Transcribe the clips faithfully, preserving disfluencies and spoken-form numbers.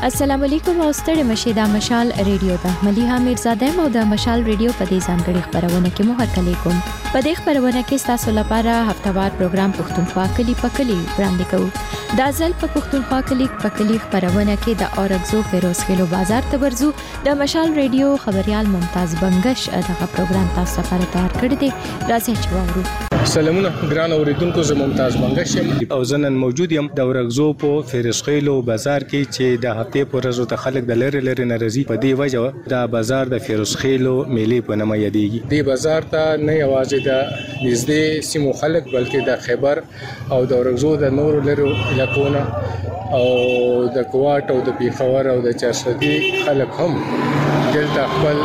السلام علیکم او ستړي مشه د مشال ریډیو ته مليحه میرزاده مو د مشال ریډیو په دې ځانګړي خبرونه کې مو هرکلی کوم. په دې خبرونه کې تاسو لپاره هفتهوار پروګرام پښتونخوا کلی په کلی وړاندې کوو. دا ځل په پښتونخوا کلی په کلی خبرونه کې د اورګزو فیروز خیلو بازار ته ورځو. د مشال ریډیو خبريال ممتاز بنگش دغه پروګرام تاسو لپاره تیار کړی دی. راځئ چې واورو. سلامونه ګران اوریدونکو، زه ممتاز بنگش یم او زنن موجود یم د اورګزو په فیروز خیلو بازار کې چې د هفته په ورځو ته خلک د لری لری ناراضي په دی وجه دا بازار د فیروز خیلو میلې په نامه یادېږي. دی بازار ته نه یوازې د نږدې سیمو خلک بلکې د خیبر او د اورګزو د نورو لری علاقونو او د کوټ او د پیښور او د چارسدي خلک هم دلته خپل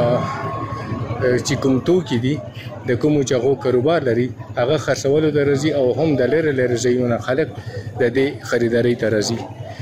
چې کوم توکي دي د کوم چاغو کاروبار لري هغه خرڅولو د رضی او هم د لری لری ځایونو خلک د دې خریداري ته راځي.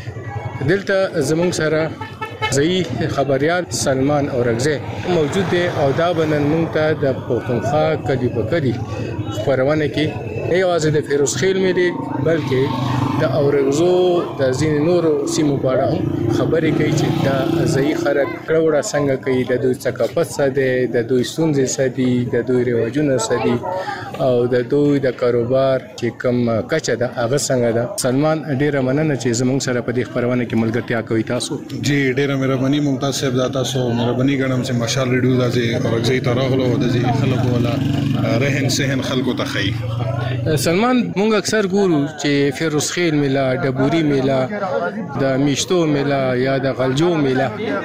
دلته زمونږ سره ځای خبريال سلمان اورګزی موجود دی او دا بنن مونږ ته د پښتونخوا کلی په کلی خبرونه کې نه یوازې د فیروز خیل ملي بلکې د اورګزو د ځین نورو سیمو په اړه هم خبرې کوي چې دا ځای خلک کړوړه څنګه کوي، د دوی ثقافت څه دی، د دوی ستونزې څه دي، د دوی رواجونه څه دي او د دوی د کاروبار چې کوم کچه ده هغه څنګه ده. سلمان ډیره مننه چې زموږ سره په دې خبرونه کې ملګرتیا کوي. تاسو جی ډیره مهرباني ممتاز صاحب، دا تاسو مهرباني ګڼم چې مشال ریډیو د اورګزی ته راغلو د خلکو ولا رهن سهن خلکو ته خي. سلمان مونږ اکثر ګورو چې فیروز خیل میلا، ډبوري میلا، د میشتو میلا یا د غلجو میلا،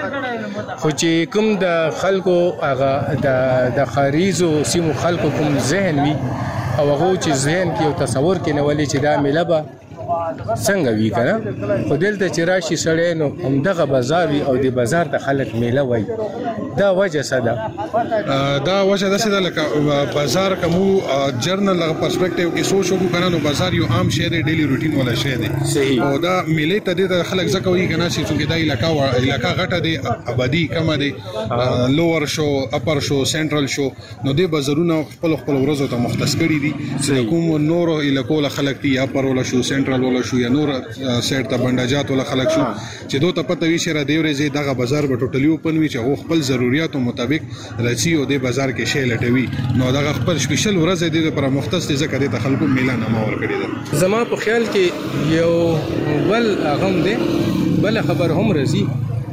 خو چې کوم د خلکو هغه د خاریزو سیمو خلکو کوم ذهن وي او هغه چې ذهن کې او تصور کې نه ولې چې دا میلا به څنګه وی کنه، خو دلته چې راشي سړی نو همدغه بازار وي او د بازار ته خلک میله وای. دا وجه څه ده؟ دا وجه ده چې لکه بازار کومو جرنل پرسپیکټیو کې سوچ وکړو کنه، نو بازار یو عام شی دی، ډیلی روټین ولا شی دی. او دا میله ته د خلک ځکه وی کنه چې څنګه دا علاقہ علاقہ غټه دی، آبادی کم دی، لوور شو، اپر شو، سنټرل شو، نو د بازارونو خپل خپل ورځو ته مختص کړي دي. کوم نورو علاقو له خلک دی، اپر ولا شو، سنټرل ولا شو یا نور سیټ ته بنداجات ولا خلک شو چې دوی ته پته وی شره دی ورځي دغه بازار به ټوټلی اوپن وي چې هغه خپل ضرورتو مطابق راځي او د بازار کې شی لټوي. نو دغه خپل سپیشل ورځ دی لپاره مختص دي ځکه د خلکو میلان ما ور کړی ده. زما په خیال کې یو بل غم دی، بل خبر هم راځي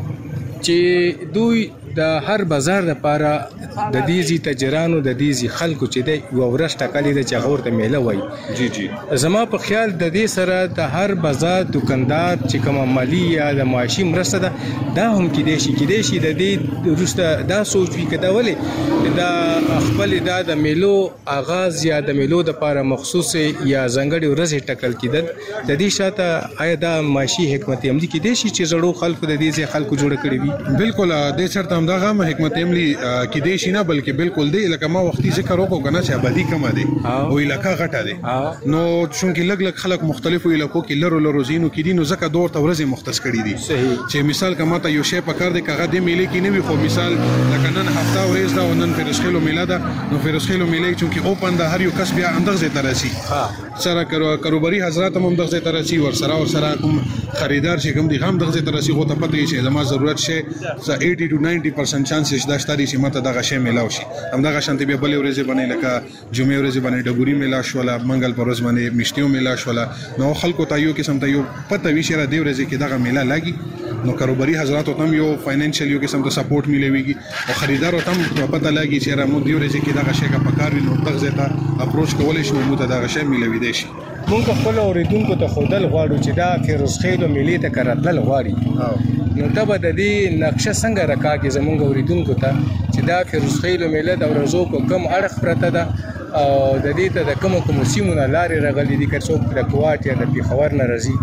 چې دوی د هر بازار لپاره د دیزي تجرانو د دیزي خلکو چې دی یو ورځ ټاکلې ده چې هغه ورته میله وایي. جی جی زما په خیال د دې سره د هر بازار دکاندار چې کوم مالی یا د معاشي مرسته ده دا هم کېدای شي کېدای شي د دې وروسته دا سوچ وي که دا ولې دا خپل دا د میلو آغاز یا د میلو دپاره مخصوص یا ځانګړې ورځې ټاکل کېدل د دې شاته آیا دا معاشي حکمت عملي کېدای شي چې زړو خلکو د دې ځای خلکو جوړه کړې وي؟ بالکل دې چرته همدغه حکمت عملي کېدای شي نه، بلکې بالکل دی لکه ما وختي ذکر وکړو کنه چې آبادی کم دی او علاقہ غټه دی، نو چونکه لګ لګ خلک مختلفو علاقو کې لرو لرو زینو کې دي، نو ځکه دور ته ورځې مختص کړي دي. چې مثال کما ته یو شی پکار دی کغه د میلې کې نه وي، خو مثال لکه نن هفته ورځ دا نن فیروز خیلو میله ده، نو فیروز خیلو میله چونکه اوپن ده، هر یو کس بیا اندغه ته راسي سره کاروباري حضرات هم اندغه ته راسي، ور سره ور سره کوم خریدار چې کوم دي هم دغه ته راسي، خو ته پته شي زما ضرورت شي eighty to ninety percent چانسز دا شته چې ماته دغه شی میلاو شي. همدغه شانتي بیا بلې ورځې باندې لکه جمعې ورځې باندې ډبوري میلا شوله، منګل پر ورځ باندې میشتیو میلا شوله، نو خلکو ته یو قسم ته یو پته وی شي را دی ورځې کې دغه میلا لاګي، نو کاروباري حضرات ته هم یو فاینانشل یو قسم ته سپورټ ملويږي او خریدار ته هم پته لاګي چې را مو دی ورځې کې دغه شی کا پکار وي، نو دغه ته اپروچ کولای شي نو ته دغه شی ملوي دی شي. مونږ خپل اوریدونکو ته خودل غواړو چې دا فیروز خیل میلې ته کراتل غواړي، نو ته به د دې نقشه څنګه راکاږي زمونږ اوریدونکو ته چې دا فیروز خیل میله د ورځو په کم اړخ پرته ده او د دې ته د کوم کوم سیمونه لارې راغلي دي که څوک د کوټ یا د پیښور نه راځي،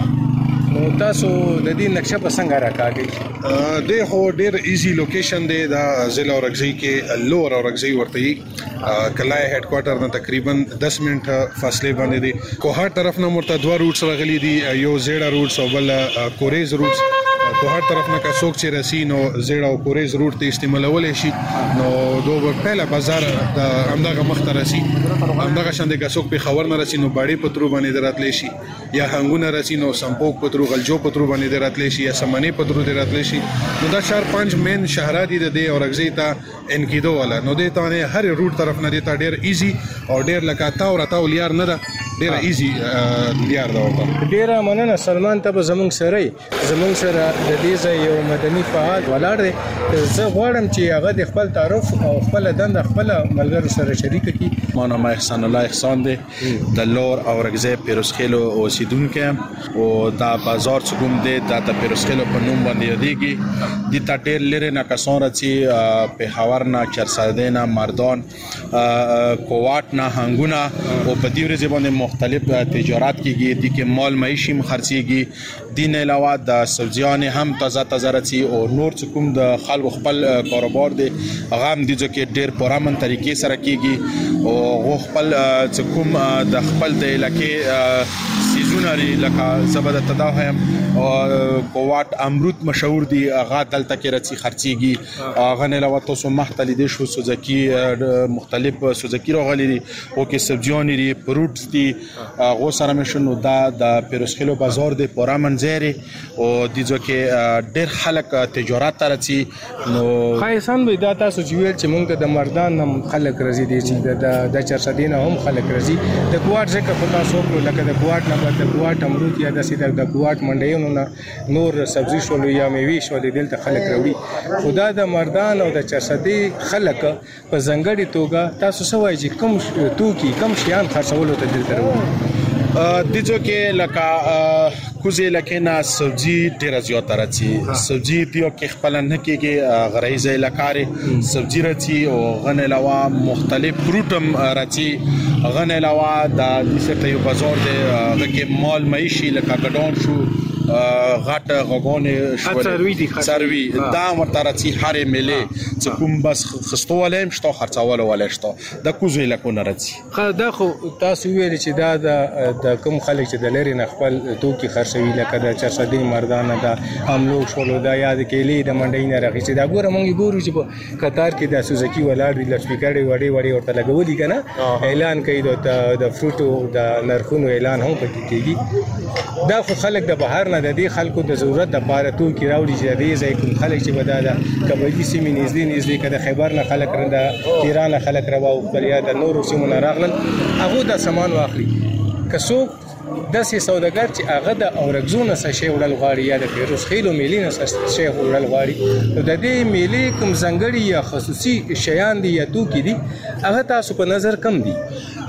نو تاسو د دې نقشه په څنګه راکاږي؟ د خو ډیر ایزی لوکیشن دی دا ضلع اورګزی کې لوور اورګزی ورته کلای هډ کوارټر نه تقریبا دس منټه فاصله باندې دی. کوهاټ طرف نه مرته دوه روټس راغلي دي، یو زیړه روټس او بل کوریز روټس په هر طرف نه که څوک چې رسی نو زیړ او کوریز روټ ته استعمالولی شي نو دو به پهله بازار د همدغه مخ ته رسي همدغه شان دی که څوک پېښور نه رسي نو باړې په ترو باندې د راتلی شي یا هنګونه رسي نو سمپوک په ترو غلجو په ترو باندې د راتلی شي یا سمنې په ترو د راتلی شي نو دا چار پنځ مین شهرات دي د دې اورګزۍ ته انکیدو والا نو دې ته نه هر روټ طرف نه دي ته ډېر ایزي او ډېر لکه تاو راتاو لیار نه ده ډېره ایزي لیار ده ورته ډېره مننه سلمان ته به زموږ سره زموږ سره د دې ځای یو مدني فعال ولاړ دی زه غواړم چې هغه د خپل تعارف او خپله دنده خپله ملګرو سره شریکه کړي. ما نام احسان الله احسان دی د لور اورګزۍ پیروزخیلو اوسیدونکی یم او دا بازار چې کوم دی دا د پیروزخیلو په نوم باندې یادېږي. دې ته ډېر لرې نه کسان راځي پېښور نه چرسدې نه مردان کوواټ نه هنګونه او په دې ورځې باندې مختلف تجارت کیږي دي کې مال معیشي هم خرڅېږي. دین علاوه د سبزیانې هم تازه تازه راځي او نور چې کوم د خلکو خپل کاروبار دی هغه هم دي چې ډېر په امن طریقې سره کیږي او هغه خپل چې کوم د خپل د علاقې سیزونه لري لکه زه به درته دا وایم کوواټ امرود مشهور دي هغه دلته کې راځي خرڅېږي. هغه نه علاوه تاسو مخته لیدی شو سوزکي مختلف سوزکي راغلي دي او کې سبزیانې دي فروټس دي هغو سره مې شنو دا د پیروزخیلو بازار دی په امن ځای دی او دې ځای کې ډېر خلک تجارت ته راځي. نو ښایسان به دا تاسو چې ویل چې موږ ته د مردان نه خلک راځي دي چې د چرسدې نه هم خلک راځي د کوواټ ځکه خو تاسو وکړو لکه د کوواټ نه د کوواټ امرود یا داسې د کوواټ منډیونو نه نور سبزي شولو یا میوې شولې دلته خلک راوړي خو دا د مردان او د چرسدې خلک په ځانګړې توګه تاسو څه وایي چې کوم توکي کوم شیان خرڅولو ته دلته راوړي؟ دې ځای کې لکه کوزې لکه نه سبزي ډېره زیاته راځي. سبزي دیو کې خپله نه کېږي غرایزه علاقه سبزي راځي او هغه نه علاوه مختلف فروټ هم راځي. هغه نه علاوه د دې سره یو بازار دی هغه کې مال معیشي لکه ګډون شو غټه غوګونې شولې څاروي دا ورته راځي هرې میلې چې کوم بس خستوالی هم شته خرڅولو والی شته د کوزو علاقو نه راځي. دا خو تاسو ویلې چې دا د کوم خلک چې د لرې نه خپل توکي خرڅوي لکه د چرسدې مردانه د املوک شولو دا یا د کیلې د منډۍ نه راخیستې دا ګوره موږ ګورو چې په قطار کې د سوزکي ولاړ وي لسپیکرې وړې وړې ورته لګولي که نه اعلان کوي د فروټو د نرخونو اعلان هم پکې کېږي. دا خو خلک د بهر نه د دې خلکو د ضرورت لپاره توکي راوړي چې د دې ځای کوم خلک چې به دا د کبلي سیمې نږدې نږدې که د خیبر نه خلک د ایران نه خلک راواوښتل یا د نورو سیمو نه راغلل هغو دا سامان واخلي. که څوک داسې سوداګر چې هغه د اورګزو نه څه شی وړل غواړي یا د پیروزخیلو میلې نه څه شی وړل غواړي نو د دې میلې کوم ځانګړي یا خصوصي شیان دي یا توکي دي هغه تاسو په نظر کم دي؟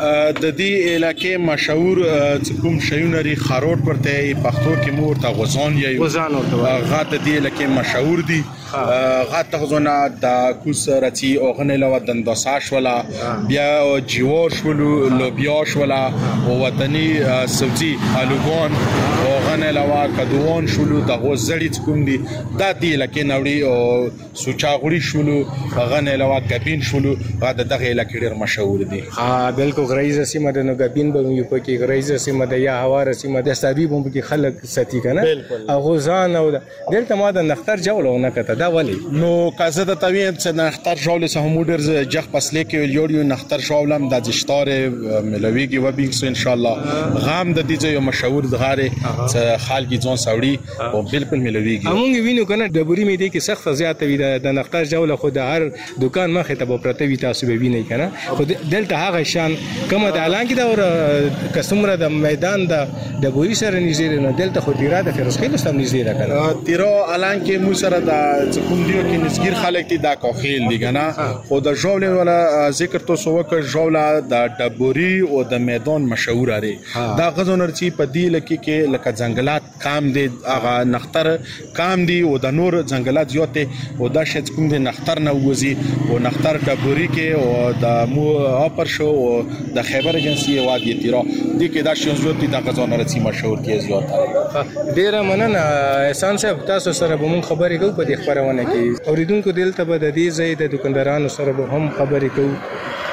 د دې علاقې مشهور چې کوم شیونه لري خاروټ ورته پښتو کې مو ورته غوزان یا غوزان ورته هغه د دې علاقې مشهور دي. هغه تغزونه د کوس راځي او هغه نه علاوه دنداسا شوله بیا جوار شولو لوبیا شوله او وطني سبزي آلوګان او هغه نه علاوه کدوان شولو دغه زړی کوم دي دا دې علاقې نه وړي او سوچاغوري شولو هغه نه علاوه ګبین شولو هغه دغه علاقې ډېر مشهور دي. ها بالکل غرایزه سیمه د نو ګبین به یو پکې غرایزه سیمه د یا هواره سیمه د ساروي بم کې خلک ساتي کنه هغه ځان او دلته ما د نختر جوړونه کته دا ولی نو کازه د تویم چې نختر جوړ سه هم ډېر جخ پسلې کې یو نختر جوړم د جشتار ملويږي و بینګ ان شاء الله غام د دې یو مشهور دغاره چې خالګي ځون ساوړي او بالکل ملويږي. همغه وینو کنه د بوري مې دې کې سخت زیات وي د نختر جوړ خو د هر دکان مخه ته پرته وي تاسو به وینئ کنه خو دلته هغه شان کومه د اعلان کې دا اور کسمره د میدان د د بوري سره نږدې نه دلته خو ډیره د فیروزخیل سم نږدې ده کنه تیرو اعلان کې مو سره د کوم دیو کې نسګیر خلک دي دا کوخیل دي کنه خو د ژولې ولا ذکر تو سو وک ژولا د ډبوري او د میدان مشهور لري دا غزونر چې په دی لکه کې لکه ځنګلات کام دي هغه نختر کام دي او د نور ځنګلات زیاته او دا شت کوم دي نختر نه وځي او نختر ډبوري کې او د مو اپر شو او د خیبر ایجنسی وادي تیرا دي کې دا شون زیات د غزونر چې مشهور کې زیات ډیره مننه احسان صاحب تاسو سره به مون خبرې کوو په دې خبرونه کې اوریدونکو دلته به د دې ځای د دکاندارانو سره به هم خبرې کوو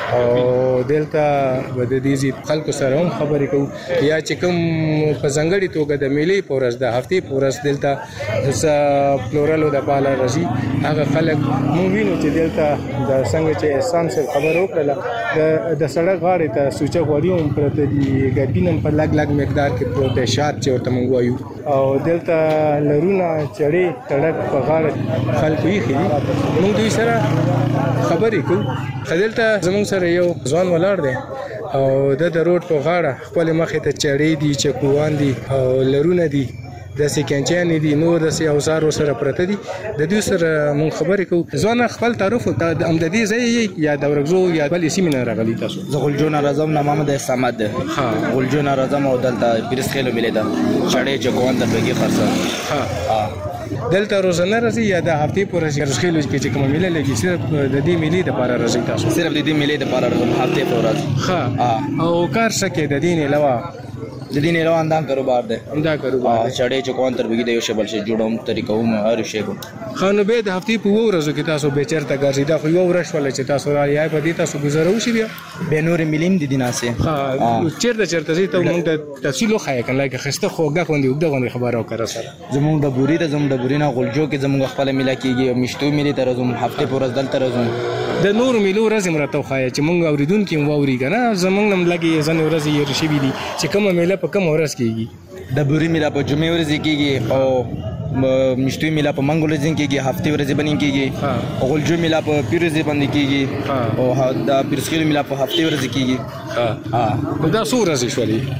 او دلته د دې خلکو سره هم خبرې کوو یا چې کوم په ځانګړي توګه د میلې په ورځ د هفتې په ورځ دلته څه پلورلو د پاله راځي هغه خلک موږ وینو چې دلته د څنګه چې احسان سره خبر وکړه د سړک غاړې ته سوچه غوړي هم پرته دي ګربین هم په لږ لږ مقدار کې پروت دی شات چې ورته موږ وایو او دلته لرونه چړې سړک په غاړه خلکو یې خېدي موږ دوی سره خبرې کوو دلته زموږ سره یو ځوان ولاړ دی او د د روډ په غاړه خپل مخې ته چړې دي چکوان دي او لرونه دي د سکینچانې دي نور د سي اوزار سره پرته دي د دوی سره مون خبرې کوو ځوان خپل تعارف د امدادي ځای یا د ورغزو یا بل سیمه راغلی تاسو زغلجون راځم نه محمد احسامد ها غلجون راځم او دلته پیرس خېلو ملي ده چړې چکوان ته بګي خرڅه ها دلته روزانه راځي یا د هفتې پورې پیرس خېلو کې چې کوم ملي لګي صرف د دې ملي د لپاره راځي تاسو صرف د دې ملي د لپاره راځم هفته پورې ها او کار سکه د دین علاوه د دین علاوه اندام کاروبار ده اندا کاروبار چړې چکوان تر بګي د یو شبل شي جوړوم طریقو مو هر شی کو خانو به د هفتې په ورځو کې تاسو به چرته ګرځي دا خو یو ورځ ولا چې تاسو را یای په دې تاسو گزارو شي بیا به نور ملیم دي دیناسه ها چیرته چرته زی ته موږ د تفصیل خو یې کنه کې خسته خوګه خوندې وبده غونډه خبرو کړه سره زموږ د بوري د زموږ د بوري نه غلجو کې زموږ خپل ملا کېږي مشتو ملي تر زموږ هفته پر ورځ دلته راځو د نور ملو ورځ مرته خو یې چې موږ اوریدونکو مو اوري کنه زموږ نم لګي ځنه ورځ یې رشي بي دي چې کومه میله په کوم ورځ کېږي د بوري میله په جمعې ورځ کېږي او مشتوي میله په منګل ورځ کېږي هفته ورځ باندې کېږي او غلجو میله په پیر ورځ باندې کېږي او د پیرسخیل میله په هفته ورځ کېږي ها دا څو ورځې شولې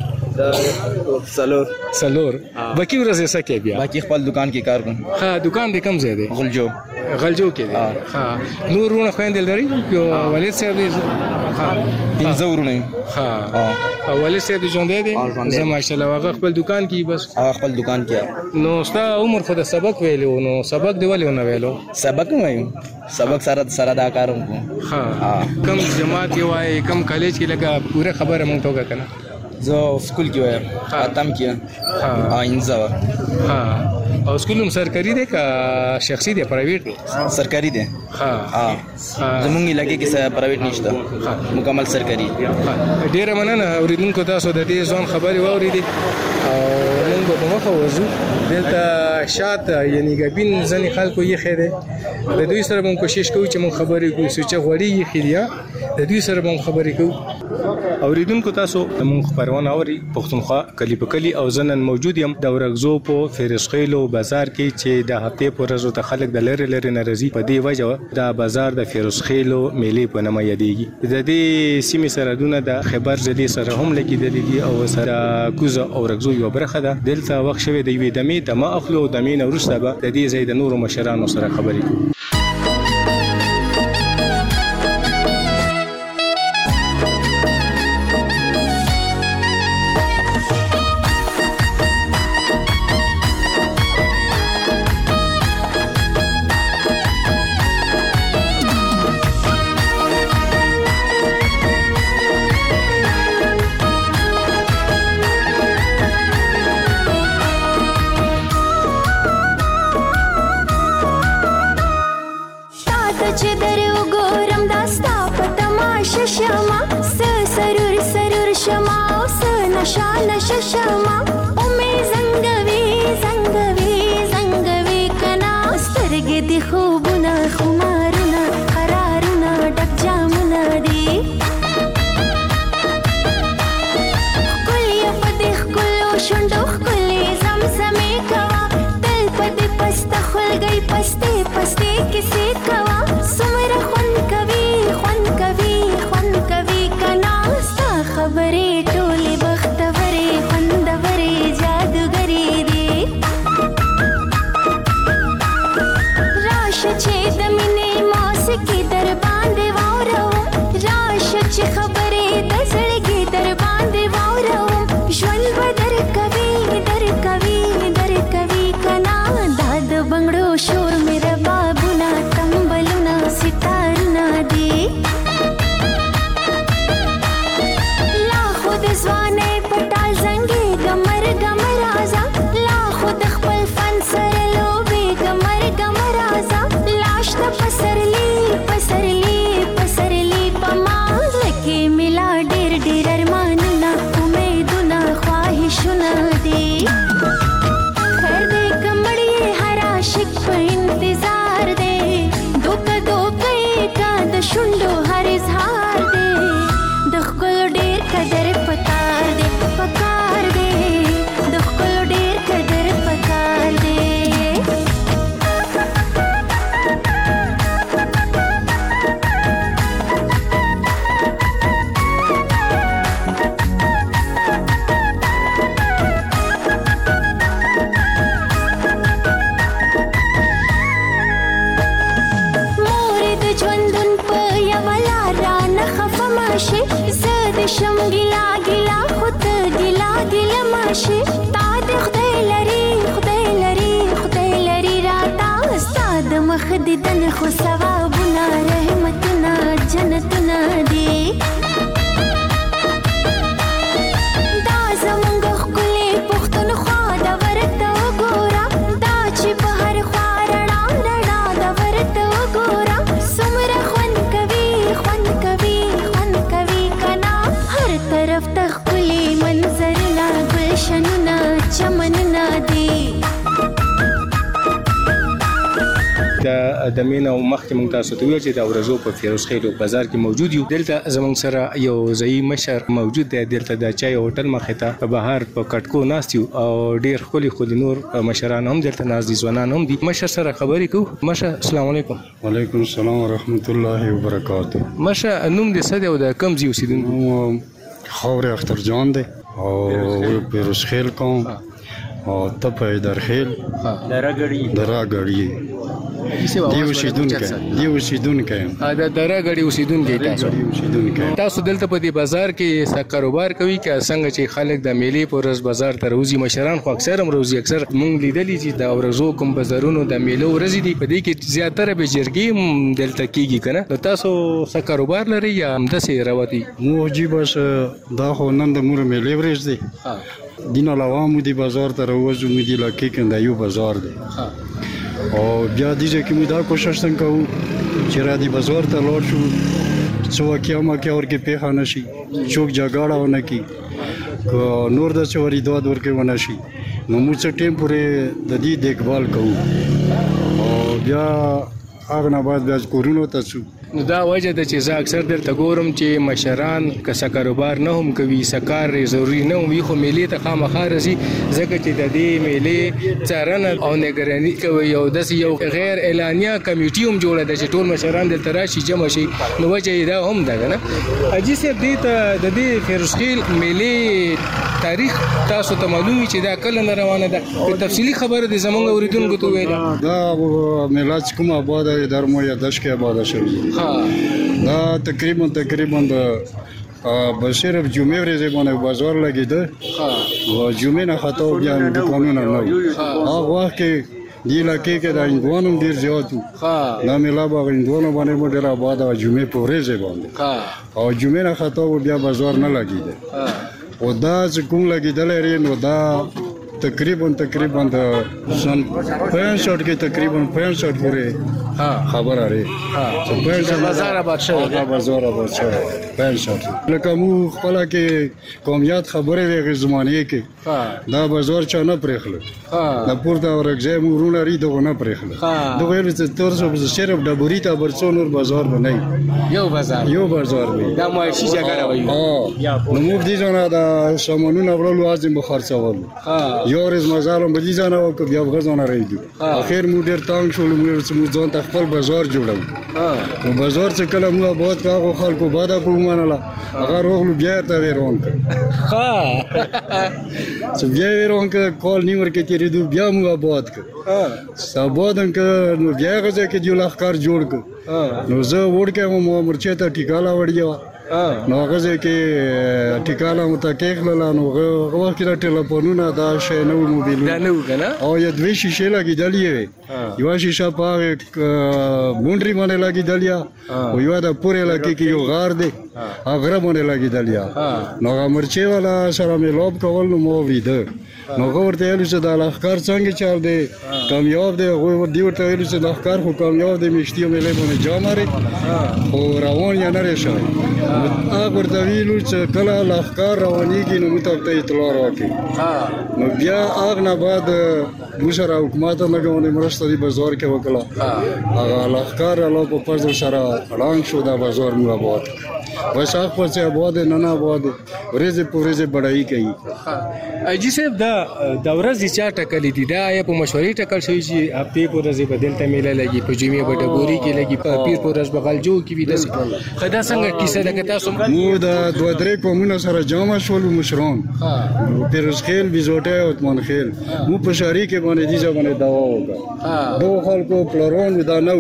سلور سلور باقي ورځې سکه بیا باقي خپل دکان کې کار کوم ها دکان دې کم ځای دی غلجو غلجو کې دی ها نورونه خويندل لري یو والد صاحب دې ها پنځه ورونه ها او والد صاحب دې ژوند دی زه ماشاءالله هغه خپل دکان کې بس هغه خپل دکان کې نو ستا عمر خو د سبق ویلو نو سبق دی ولې نه ویلو سبق وایم سبق سره سره دا کاروم ها کم جماعت یو وای کم کالج کې لګه پوره خبره مونږ ته وکړه زه سکول کې وایم اتم کې ها انځه ها او سکول هم سرکاري دی که شخصي دی پرایویټ دی سرکاري دی ها ها زمونږ علاقې کې پرایویټ نشته مکمل سرکاري ډیره مننه اوریدونکو تاسو د دې ځوان خبرې واورېدې او موږ به مخه وځو دلته شات یعنی ګبین ځنې خلکو یې خېده د دوی سره موږ کوشش کوو چې موږ خبرې کوو سوچه غوړي یې خېدیا د دوی سره موږ خبرې کوو اوریدونکو تاسو موږ خبرونه اوري پښتونخوا کلی په کلی او زنن موجود یم د ورغزو په فیرسخیلو بازار کې چې د هفته پر ورځ ته خلک د لری لری ناراضي په دی وجه د بازار د فیرسخیلو میلې په نامه یادېږي د دې سیمې سره د خبر ځلې سره هم لګیدلې دي او سره کوزه او ورغزو یو برخه ده دلته وخت شوی د وی دمه د ما اخلو د مين ورسته به د دې زید نور مشرانو سره خبرې کوي شما اومه زنګوي زنګوي زنګوي کنا سترګې دي خوبونه خمارونه قرارونه ډک جامونه دي کلی په دې کلو شوندو کلی زمزمې کوا تل په دې پسته خلګي پسته پسته کیسې کوا سمره خون کوي خون کوي خون کوي کنا ستا خبرې ټولې بختورې خوندورې جادوګرې دي راشه چې د مینې موسیقي در باندې واورو راشه چې خبرې د زړګي در باندې واورو ژوند به در کوي در کوي در کوي کنا دا د بنګړو شور مې ربابونه ماشي زاد شم ګلا ګلا خود ګلا ګلا ماشي تا د خدای لري خدای لري خدای لري راتا استاد مخ دې دن خو ثوابونه رحمتونه جنتونه دي دا زمونږ ښکلې پښتونخوا د ورته وګوره دا چې په هر خوا رڼا رڼا د ورته وګوره څومره خوند کوي خوند کوي خوند کوي کنا هر طرف ته ښکلې منظرونه ګلشنونه چمنونه دي د مینا او مخکې مونږ تاسو ته ویل چې د ورځو په فیروز خیل بازار کې موجود یو دلته زمونږ سره یو ځای مشر موجود دی دلته د چای هوټل مخې ته په بهر په کټکو ناست یو او ډیر ښکلي ښکلي نور مشران هم دلته ناست دي ځوانان هم دي مشر سره خبرې کوو مشر السلام علیکم وعلیکم السلام ورحمت الله وبرکاته مشر نوم دې څه دی او د کوم ځای اوسېدونکی خاورې اختر جان دی او فیروز خیل کوم او ته په ایدرخیل دراګړي دی اوسیدونکي دی اوسیدونکي دا دراګړي اوسیدونکي تاسو تاسو دلته په دې بازار کې څه کاروبار کوي که څنګه چې خلک د میلې په ورځ بازار ته راوځي مشران خو اکثر هم راوځي اکثر مونږ لیدلې چې د ورځو کوم بازارونو د میلو ورځې دي په دې کې زیاتره به جرګې دلته کېږي که نه نو تاسو څه کاروبار لرئ یا همداسې رواتي موجي بس دا خو نن د مور میلې ورځ دی دین علاوه مو دی بازار ته راوځو مو دی لکه کنده یو بازار دی او بیا دیږي کې مو دا کوشش څنګه کوو چې را دی بازار ته لاړ شو څو کیا ما کې اور کې پیښه نشي چوک جګړه ونه کی نور د چوري دوه ورکه ونه شي نو موږ څه ټیم پورې د دې دیکھبال کوو او بیا هغه نه بعد بیا کورونو ته څو نو دا وجه ده چې زه اکثر درته ګورم چې مشران که څه کاروبار نه هم کوي څه کار ضروري نه هم وي خو میلې ته خامخا راځي ځکه چې د دې میلې څارنه او نګراني کوي او داسې یو غیر اعلانیه کمیټي هم جوړه ده چې ټول مشران دلته راشي جمع شي نو وجه یې دا هم ده که نه حاجي صاحب دې ته د دې فیروزخیل میلې تاریخ تاسو ته معلوم وي چې دا کله نه روانه ده په تفصیلي خبره دې زموږ اورېدونکو ته وویله دا میله چې کومه آباده وي درمو یا دشت کې آباده شوې دا تقریبا تقریبا د بشیر جمعې ورځې باندې بازار لګېده او جمعې نه خطا بیا دکانونه نه وو هغه وخت کې دې علاقې کې د هندوانو ډېر زیات وو دا میله به هندوانو باندې مو ډېره آباده وه جمعې په ورځې باندې او جمعې نه خطا بیا بازار نه لګېده او دا چې کوم لګېدلی دی نو دا تقریبا تقریبا د سن پینسٹھ کې تقریبا پینسٹھ پورې خبر لري چې بازار آباد شوی دا بازار آباد شوی پینسٹھ لکه مو خپل کې قومیت خبرې د زمانه کې دا بازار چا نه پرېخله دا پورته ورګځه مو رونه لري دغه نه پرېخله دغه یې چې تر څو صرف د بوریتا برڅو نور بازار نه یو بازار یو بازار وي دا مو شي جګړه وي نو مو دې ځنه دا سامانونه ورلو ازم خرڅول یو ورځ مزالم بدی ځانه او بیا غزونه راځي اخر مو ډیر تانګ شول مو ځان ته خپل بازار جوړو نو بازار چې کله مو آباد کاغو خلکو بادا په منله هغه روغلو بیا ته ورون ها چې بیا ورون کول نیمر کې تیرې دو بیا مو آباد ک آبادن ک نو بیا غزه کې دی لخر جوړ ک نو زه وړکه مو مرچه ته ټیکاله وړیا نو غزه کې ټیکاله متکیخ لاله نو هغه وخت کې ټلیفونونه دا شی نو موبایل دا نو کنه او یا دوی شیشه لګیدلې وي یو شیشه په بونډري باندې لګیدلیا او یو دا پورې لګي کې یو غار دی هغه باندې لګیدلیا نو هغه مرچه والا سره مې لوب کول نو مو ویده نو ورته ویل چې دا لخر څنګه چل دی کامیاب دی خو دی ورته ویل چې لخر خو کامیاب دی مشتیو مې له باندې جاماري او روان یا نه راشي هغه ورته ویل چې کله لخر روانيږي نو مته ته اطلاع راکړي نو بیا هغه نه بعد موږ را حکومت لګونې مرسته دی بازار کې وکړه هغه لخر له په پرځ سره اړان شو دا بازار مو آباد وای صاحب په څه آباد نه نه آباد ورځې په ورځې بډای کوي اجي صاحب دا د ورځې چا ټکلې دي دا یا په مشورې ټکل شوی چې هفته په ورځې بدلته میله لګي په جمعې په ډبوري کې لګي په پیر په ورځ بغل جو کې وي داسې خدا څنګه کیسه ده که تاسو مو د دوه درې قومونو سره جمع شول مشران پیروز خیل بیزوټه او عثمان خیل مو په شاری کې باندې دي ځونه داوا وکړه دوه خلکو پلرون دا نو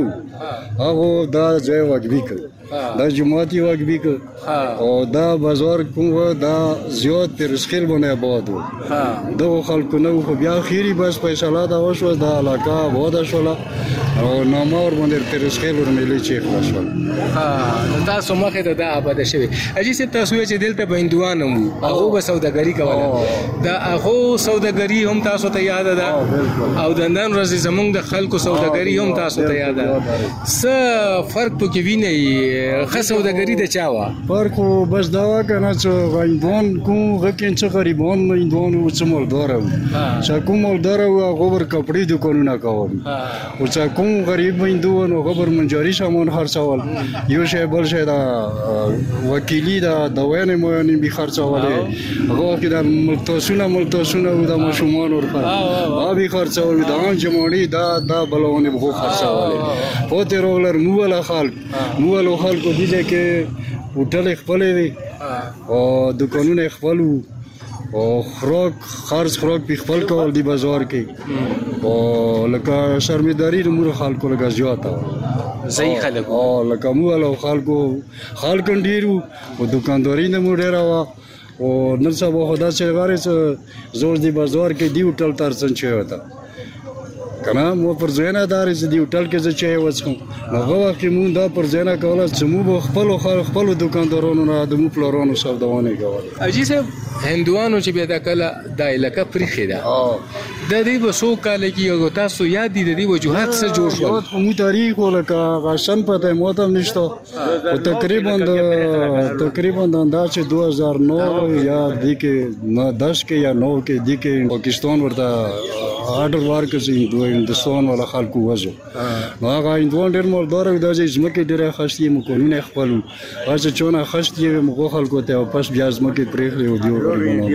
هغه دا ځای وګبي کړ دا جماعتي وګبي کړ او دا بازار کوم دا زیات پیروز خیل باندې آباد و دوه خلکو نو خو بیا خيري بس فیصله دا وشو دا علاقه آباد شول او نامور باندې پیروز خیل ورملې چې خلاص شول ها تاسو مخه ته دا آباد شوی اجي سي تاسو چې دلته بندوانو هغه به سوداګری کوله دا هغه سوداګری هم تاسو ته یاد ده او د نن ورځې زمونږ د خلکو سوداګری هم تاسو ته یاد ده څه فرق پکې ویني خه سوداګری د چاوا فرق بس دا کنه چې غیندون کوم غکین چې غریبون غیندون او څمول دارو چې کومول دارو غوبر کپڑے دکانونه کوي او چې کوم غریب غیندون او غوبر منجاري سامان خرڅول یو شی بل شی دا وکیلی دا دوانه مو نه به خرڅولې هغه کې دا ملتاسونه ملتاسونه او د مشومان ورته ابي خرڅول دا جمعونی دا دا بلونه به خرڅولې په تیر ولر مو ولا خلک مو له خلکو دي چې هوټل خپلې وي او دکانونه خپلو او خوراک خرڅ خوراک په خپل کول دی بازار کې او لکه شرمېداري د مور خلکو لکه زیاته زئی خلک او لکه مو له خلکو خلک ډیرو او دکانداري نه مو ډیره وا او نن سبا خدا چې غواړي زور دی بازار کې دی هوټل ترڅن چي وتا کنه مو پر ځینه دار چې دی هوټل کې چې چي وڅخم هغه وخت مون دا پر ځینه کوله چې مو خپل خپل دکاندارونو نه د مو پلورونو سوداونه کوله اجي سه هندوانو چې بیا د کله د علاقه پرخې ده د دې وسو کال کې یو تاسو یاد دي د دې وجوهات څه جوړ شو مو تاریخ ولکه غشن پته مو ته نشته او تقریبا تقریبا د انداز دوه هزار نو یا د کې دس کې یا نو کې د کې پاکستان ورته آرډر ورکړي دوه هندستان ولا خلکو وځو هغه هندوان ډېر مالدار او د ځمکې ډېر خاصي مو کولونه خپل هغه چونه خاصي مو خلکو ته واپس بیا ځمکې پرېخلي او دیو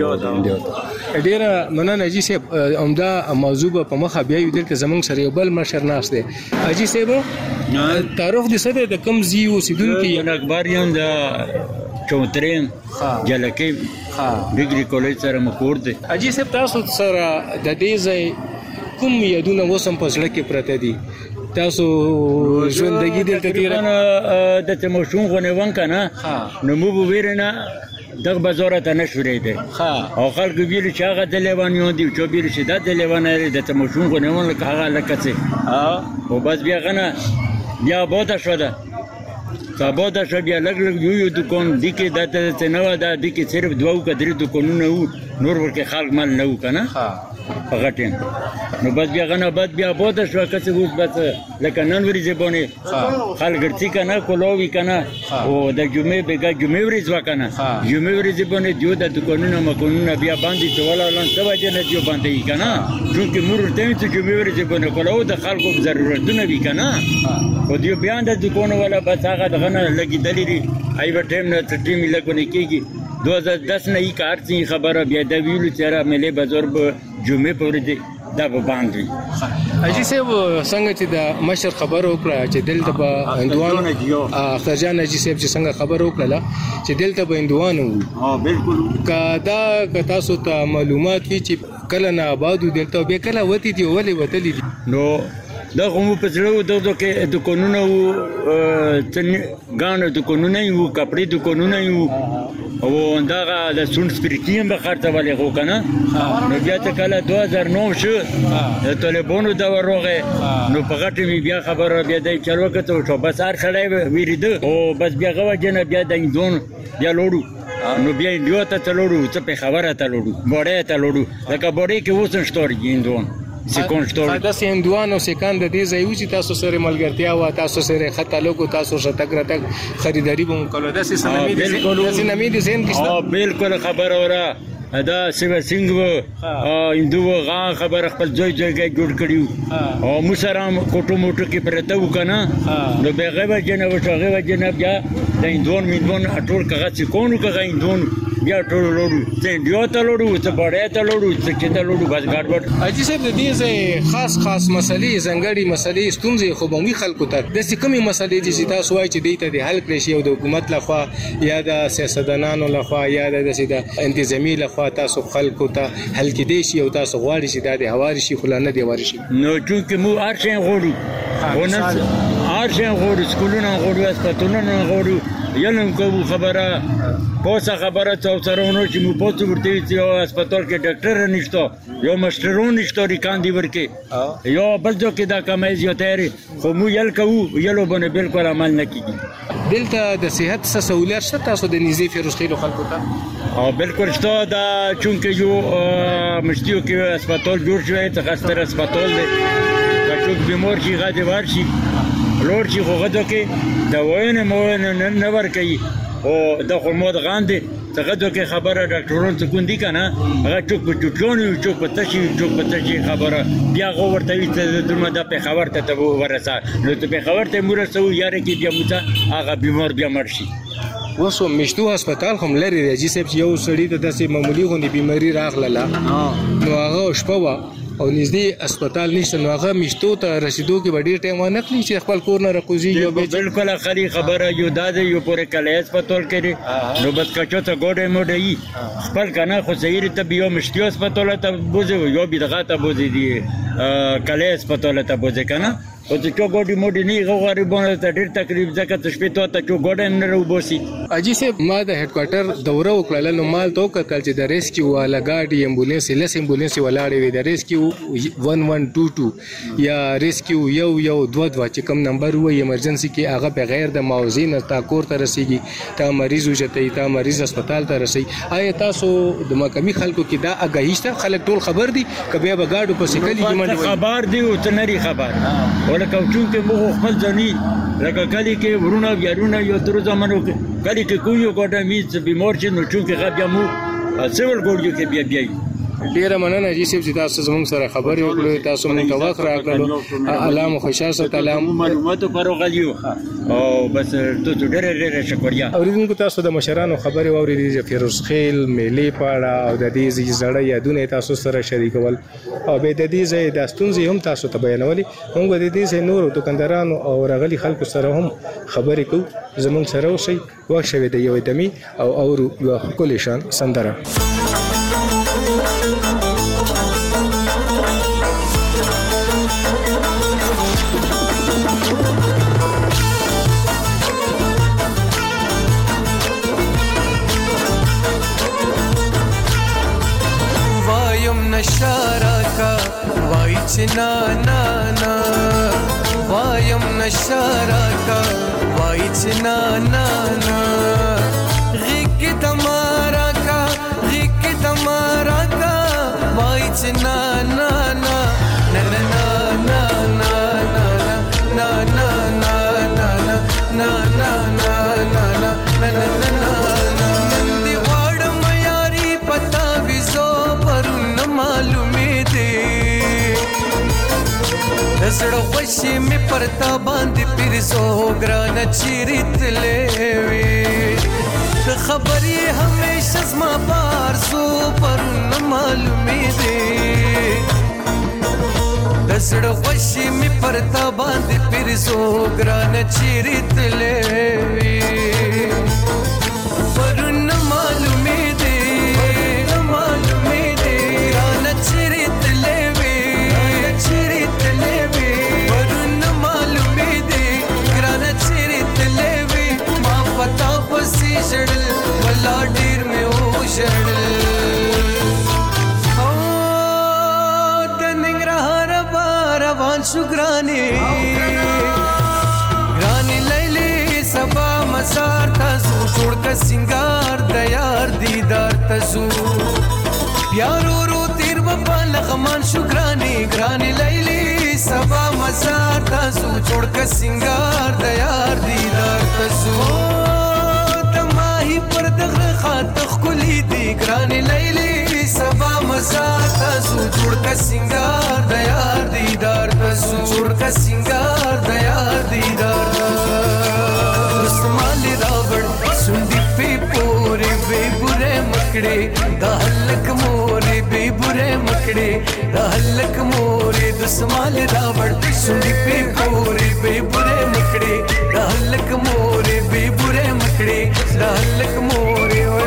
ډیره مننه اجي صاحب عمده موضوع په مخه بیا یو دلته زمونږ سره یو بل مشر ناس دی اجي صاحب تعارف دي سره د کم زی او سیدونکو یو اخباریان د چوترین جلکې ډیګري کالج سره مکور دی اجي صاحب تاسو سره د دې ځای کوم یادونه وسم په ځل کې پرته دي تاسو ژوندګي دلته تیر د تمشون غونه ون کنه نو مو ویرنه دغه بازار ته نشوري دي او خلک ویل چې هغه د لیوانیو دي چې ویل چې د لیوانه د تمشون غونه ون لکه هغه لکه څه او بس بیا غنه بیا بوته شو ده کابوده شو بیا لګ لګ یو یو دکان دي کې د ته نو دا دي کې صرف دوه کډری دکانونه وو نور ورکه خلک مال نه و کنه پغټین نو بس بیا غنه بد بیا بوده شو کڅ وو بس لکه نن ورې زبونه خلک ګرځي کنه کولوي کنه او د جمعې بیګه جمعې ورې ځوا کنه جمعې ورې زبونه دیو د دکانونه مکونونه بیا باندې چولا لن سبا جن دیو باندې کنه چې مور ته چې جمعې ورې زبونه کولو د خلکو ضرورتونه وی کنه او دیو بیا د دکانو ولا بس هغه دغه لګی دلیری ای په ټیم نه ټیم لګونه کیږي دوه هزار دس نه یې کار څنګه خبره بیا د ویلو چیرې ملي بازار په جمعې په ورځ دا به باندې اجي صاحب څنګه چې د مشر خبر وکړه چې دلته به هندوان اخترجان اجي صاحب چې څنګه خبر وکړه چې دلته به هندوان وو ها بالکل کدا که تاسو ته معلومات وي چې کله نه آباد دلته به کله وتی دی ولې وتلی دي نو دا کوم په څلو د کې د قانون او څنګه د قانون یو کپڑے د قانون یو او دا د سون سپریټیم به خرڅه ولې خو کنه نو بیا ته کله دوه هزار نو شو د طالبانو دا ورغه نو په غټه می بیا خبره بیا د چلو کته شو بس هر خړای ویریده او بس بیا غوا جن بیا د اندون بیا لوړو نو بیا یو ته تلوړو څه په خبره تلوړو بوړې تلوړو لکه بوړې کې وسن شتوري اندون سکون شتوري دا سیندوانو سکان د دې ځای چې تاسو سره ملګرتیا وا تاسو سره خطا لوګو تاسو سره تک راتک خریداري به مکلو دا سیستم دې دې نمې دې زین کیسه بالکل خبر اوره دا سیو سنگ و اندو غا خبر خپل ځای ځای جوړ کړیو او مسرام کوټو موټو کې پرته وکنه نو به غو جن و شغه و جن بیا د اندون میندون اټول کغه سکونو کغه اندون بیا ټول لوړو څه انډیو ته لوړو څه بړی ته لوړو څه چې ته لوړو بس ګډوډ. حاجي صاحب د دې ځای خاص خاص مسلې ځانګړي مسلې ستونزې خو عمومي خلکو ته داسې کومې مسلې دي چې تاسو وایي چې دوی ته د حل کړی شي او د حکومت لخوا یا د سیاستدانانو لخوا یا د داسې د انتظامي لخوا تاسو خلکو ته حل کېدی شي او تاسو غواړئ چې دا د هواري شي خو لا نه دی هواري شي؟ نو چونکې موږ هر شی غواړو هر شی غواړو سکولونه غواړو هسپتالونه غواړو یلم کوو خبره پوسه خبره څو سره ونو چې موږ پوسو ورته چې یو هسپتال کې ډاکټر نشته یو مشترون نشته ریکان دی ورکه یو بل ځکه دا کمای زیاتره خو موږ یل کوو یلو باندې بالکل عمل نه کیږي. دلته د صحت څه سہولت شته تاسو د نږدې فیروز خیلو خلکو ته؟ او بالکل شته دا چونکې یو مشتیو کې هسپتال جوړ شوی ته خاصه هسپتال دی که څوک بیمار شي غاړه ورشي لوړ شي خو غدو کې دوايانه مو نه ورکوي او د خرمود غاندي څنګه دوی خبره ډاکټرونو ته کوندي کنه هغه چوک په چوټلونو چوک په تشي چوک په تشي خبره بیا غوړته وي ته درمه د په خبر ته ورسا نو ته په خبر ته مرسو یاره کې بیا موته هغه بیمار بیا مرشي. وسو مشتو هسپتال هم لري راځي چې یو سړی ته داسې معمولی غونډه بیماری راغله نو هغه شپه او نږدې هسپتال نشته نو هغه مشتو ته رسیدو کې ډېر ټایم ونه کړي چې خپل کور نه راکوزي یو بالکل اخري خبره یو داده یو پورې کله هسپتال کې نو بس کچو ته ګوډه موډي خپل کنه خو سیر ته بیا مشتو هسپتال ته بوزي یو بيدغه ته بوزي دي کله هسپتال ته بوزي کنه او چې چا ګوډي موډي نه غریبانو ته ډېر تکلیف ځکه ته شپې ته ته ګوډه نه روبوسي. حاجي صاحب ما د هډ کوارټر دوره وکړه نو مال تو کتل چې د ریسکیو والا ګاډي امبولانس لس امبولانس ولاړې وي د ریسکیو eleven twenty-two یا ریسکیو یو یو دوه دوه چې کوم نمبر وي ایمرجنسي کې هغه بغیر د موازین تا کور ته رسیږي تا مریض وجته تا مریض هسپتال ته رسي. آیا تاسو د مقامي خلکو کې دا اگاهی شته خلک ټول خبر دي کبه به ګاډو په سکلی کې خبر دي او تنري خبر ولکه چونکې موږ خپل ځنی لکه کلی کې ورونه بیارونه یو تر زمانو کې کلی کې کویو کوټه میز بیمار شي نو چونکې غبیا مو سیول ګورګو کې بیا بیا ډیره مننه چې سیب چې تاسو زموږ سره خبرې وکړې تاسو موږ ته وخت راکړو علامه خوشاله تعالی معلوماتو پرو غلیو او بس ته ډېر ډېر شکریا. اوریدونکو تاسو د مشرانو خبرې واورېدې چې فیروز خیل میلې پاړه او د دې زړه یادونه تاسو سره شریکول او به د دې ځای د ستونزې هم تاسو ته بیانولې موږ د دې ځای نور دکاندارانو او رغلي خلکو سره هم خبرې کوو زموږ سره اوسئ واښه د یو دمي او اورو یو خپل شان سندره. نشارکا وای چې نا نا نا وایم نشارکا وای چې نا نا نا غیک تمارا کا غیک تمارا کا وای چې نا نا نا نا نا نا نا نا نا نا نا نا نا نا نا نا نا نا زړه خوشي می پرتا باندې پیرزو ګران چیرت لوي خبرې همیشه زما بار زو پر نه معلومې دي زړه خوشي می پرتا باندې پیرزو ګران چیرت لوي پر نه معلومې دي معلومې دي ګران چیرت لوي چیرت لوي شړل ولا ډیر مې او شړل او د ننګرهار روان شو ګراني ګراني لیلی سبا مزار تاسو جوړ کا سنگار د یار دیدار تاسو پیارو رو تیر بابا لغمان شو ګراني ګراني لیلی سبا مزار تاسو جوړ کا سنگار د یار دیدار تاسو پر دغه خاطخ کلی دی ګران لیلی سبا مزا تاسو جوړ کا سنگار د یار دیدار تاسو جوړ کا سنگار د یار دیدار رسمال راوړ سندې په پورې وې ګره मकड़े दा हल्लक मोरे बेबुरे मकड़े दा हल्लक मोरे दुस्माल रावड़ सुनी पे बोरे बेबुरे मकड़े दा हल्लक मोरे बेबुरे मकड़े दा हल्लक मोरे ओए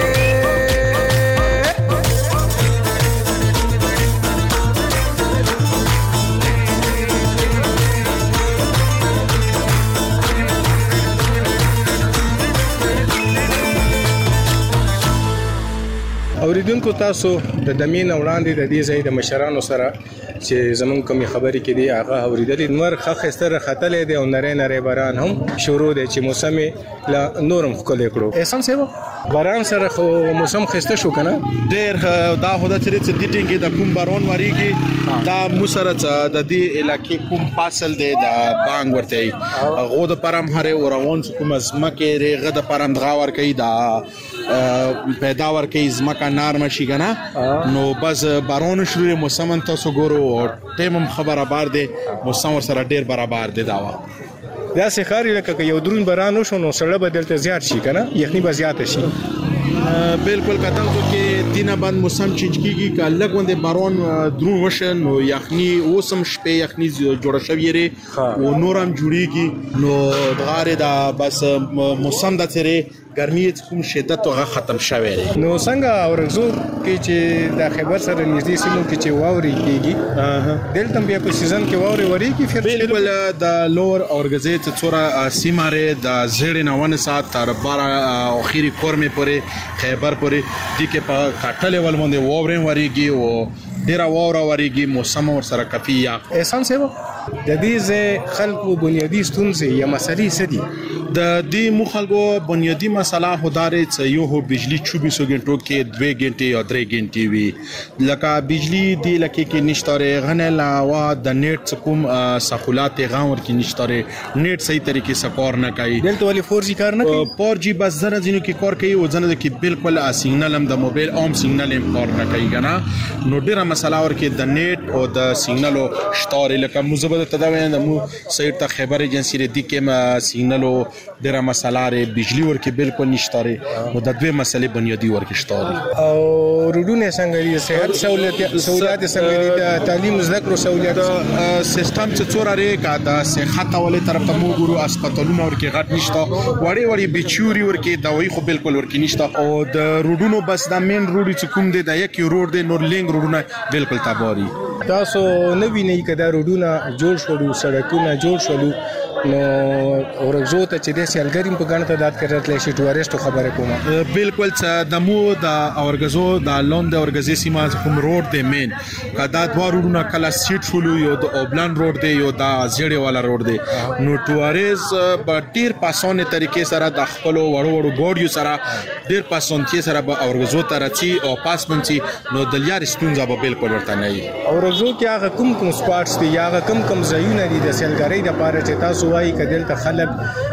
اوریدونکو تاسو د دمین وړاندې د دې ځای د مشرانو سره چې زمون کوم خبرې کې دی هغه اوریدلې نور خخ ستر خطلې دی او نری نری باران هم شروع دی چې موسم لا نورم خپل کړو احسان سیو باران سره خو موسم خسته شو کنه ډیر دا هدا چې د ټینګي د کوم بارون وریږي دا موسره د دې علاقې کوم فاصل دی د بانګ ورته غو د پرم هره ورون کوم ازمکه ریغه د پرم دغاور کوي دا پیداوار کوي ازمکه نارمه شي کنه نو بس بارون شروع موسم تاسو ګورو ټیم خبره بار دی موسم ور سره ډیر برابر دی دا دا سه خاري لکه یو درون باران وشو نو سره بدلته زیات شي کنه یخني به زیات شي بالکل کتل کو کې دینه باندې موسم چینج کیږي ک لګوندې بارون درون وشن نو یخني اوسم شپه یخني جوړ شوی ری او نورم جوړیږي نو غاره دا بس موسم د تیرې ګرمي کوم شدت او ختم شوی دی نو څنګه اورزو کې چې د خبر سره نږدې سیمو کې چې واوري کیږي دلته بیا په سیزن کې واوري وری کې فیر بالکل د لور اورګزې ته څوره سیماره د زړې نوونه سات تر بارا اخیری فورمه پورې خیبر پورې د کې په کاټل ول باندې واوري وریږي او ډیر واورا وریږي موسم ور سره کفي یا احسان سیو د دې ز خلکو بنیادی ستونزې یا مسلې سدي د دې مخالګو بنیادی مسله هدارې چې یو هو بجلی چوبیس غنټو کې دوه غنټې یا درې غنټې وي لکه بجلی دی لکه کې نشتاره غنه لاوا د نیټ کوم سہولت غاور کې نشتاره نیټ صحیح طریقې سره کار نه کوي دلته ولې فور جی کار نه کوي فور جی بس زنه ځینو کې کار کوي او زنه کې بالکل سیګنل هم د موبایل اوم سیګنل هم کار نه کوي کنه نو ډیره مسله ور کې د نیټ او د سیګنل شتاره لکه مزبد تداوین د مو سایت ته خبر ایجنسی ر دي کې سیګنل ډیره مسله ر بجلی ور کې بالکل نشتاره او د دوه مسلې بنیادی ور کې شتاره او روډونه څنګه دي صحت سہولت سہولت څنګه دي د تعلیم ذکر سہولت سیستم چې څوره ری کا د صحت ولې طرف ته مو ګورو هسپتالونه ور کې غټ نشته وړي وړي بچوري ور کې دوايي خو بالکل ور کې نشته او د روډونو بس د مین روډ چې کوم دی د یک روډ دی نور لینګ روډونه بالکل تابوري تاسو نو وینئ کدا روډونه جوړ شوړو سړکونه جوړ شوړو نو اورزو ته چې د سیلګریم په غاڼه تعداد کړل شي ټوریستو خبره کومه بالکل چې د مو د اورګزو د لوند اورګزي سیمه کوم روډ دی مین کدا دوه روډونه کلا سیټ فولو یو د اوبلان روډ دی یو د زیړې والا روډ دی نو ټوریز په ډیر پاسونه طریقې سره د خپل وړو وړو ګوډیو سره ډیر پاسونتي سره به اورګزو ته راځي او پاسمنتي نو د لیار ستونزه به بالکل ورته نه وي اورزو کې هغه کوم کوم سپاټس دي یا هغه کوم کوم ځایونه دي د سیلګرۍ د پاره چې تاسو وایي کدل ته خلک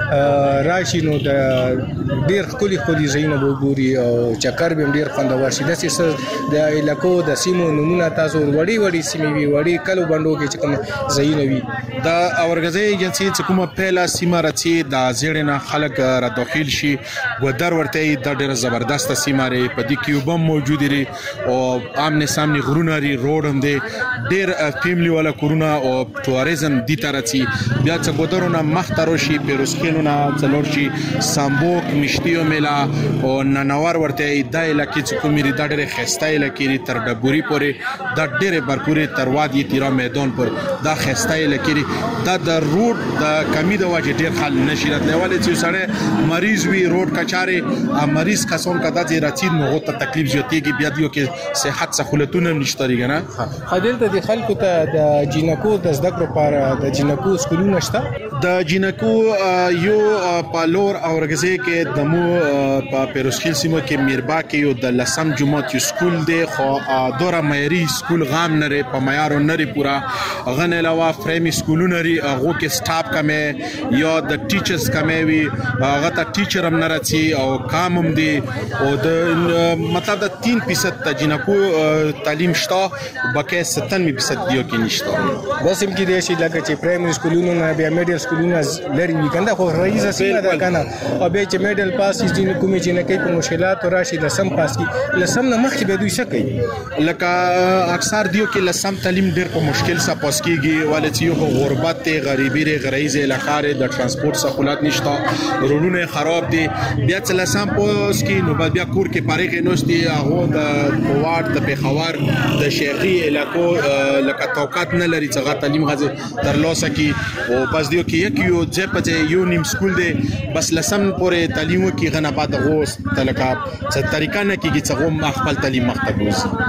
راشي نو د ډیر خولي خولي ځایونه وګوري او چکر به ډیر خوندور شي د سیس د علاقو د سیمو نمونه تاسو وړي وړي سیمې وي وړي کلو بندو کې چې کوم ځایونه وي د اورګزي ایجنسی چې کومه پهلا سیمه راځي د زیړنه خلک را داخل شي ودر ورته د ډیر زبردست سیمه لري په دې کې وبم موجود لري او آمنے سامنے غرونه لري روډ هم دي ډیر فیملی والا کورونه او ټوریزم دي ترڅي بیا څه ګودرونه مختارو شي پیروسکینونه څلور شي سامبوک مشتیو میلا او ننوار ورته د علاقې چې کومې د ډېر خسته علاقې تر ډبوري پورې د ډېر برپورې تر وادي تیرا میدان پر د خسته علاقې د د روډ د کمی د واجب ډېر حل نشي راتلای ولې چې سره مریض وی روډ کچاره مریض کسون کدا چې راتید نو ته تکلیف زیاتېږي بیا دیو کې صحت سہولتونه نشته ریګنه خدل ته د خلکو ته د جینکو د زده کړو لپاره د جینکو سکولونه شته د جینکو یو پالور او رغزه کې دمو په پیروسخیل سیمه کې میربا کې یو د لسم جمعه یو سکول دی خو دوره معیاري سکول غام نه په معیار نه پورا غن علاوه فریم سکولونه لري هغه کې سټاف کمه یا د ټیچرز کمه وي هغه ته ټیچر هم نه راځي او کام هم دی او د مطلب د تین فیصد د جینکو تعلیم شته بکه اتنمي فیصد دیو کې نشته. بس هم کې دی چې لکه چې پرایمري سکولونو نه بیا میډل سکولونو لري وي کنده خو رئیس سیمه ده کنه او بیا چې میډل پاس چې کومې چې نه کوي په مشکلات راشي لسم پاس کی لسم نه مخکې به دوی څه کوي لکه اکثر دیو کې لسم تعلیم ډېر په مشکل سره پاس کیږي ولې چې یو غربت ته غریبی ری غریزه علاقې د ترانسپورت سہولت نشته روډونه خراب دي بیا چې لسم پاس کی نو بیا کور کې پارېږي نوستي هغه د کوواټ د پیښور د شیخي علاقو لکه توقعات نه لري چې تعلیم غزه تر لاسه کی او پس دیو کې یک یو ځې په یو نیم سکول دی بس لسم پورې تعلیم کې غنا بعد غوس تلکا څه طریقه نه کیږي چې غو خپل تعلیم مختبوس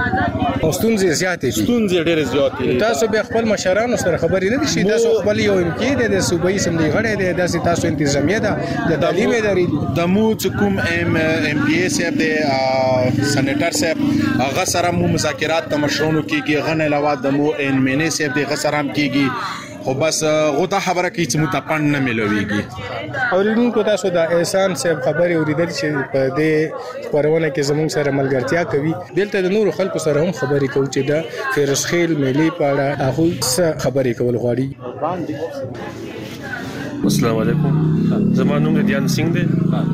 او ستونزې زیاتې دي ستونزې ډېرې زیاتې تاسو به خپل مشرانو سره خبرې نه شي تاسو خپل یو امکی دی د صوبایي سملي غړی دی داسې تاسو انتظامیه ده د تعلیم ادارې د مو چې کوم ام ام پی ایس صاحب دی سېنیټر صاحب هغه سره مو مذاکرات د مشرونو کېږي غن علاوه د مو ان مینه صاحب دی هغه سره هم کېږي خو بس غوته خبره کوي چې متپن نه ملويږي اوریدونکو تاسو د احسان صاحب خبرې اوریدل چې په دې خبرونه کې زموږ سره ملګرتیا کوي دلته د نورو خلکو سره هم خبرې کوي چې د فیروز خیل ملي په اړه هغه څه خبرې کول غواړي. السلام علیکم زما نوم دیان سنگ دی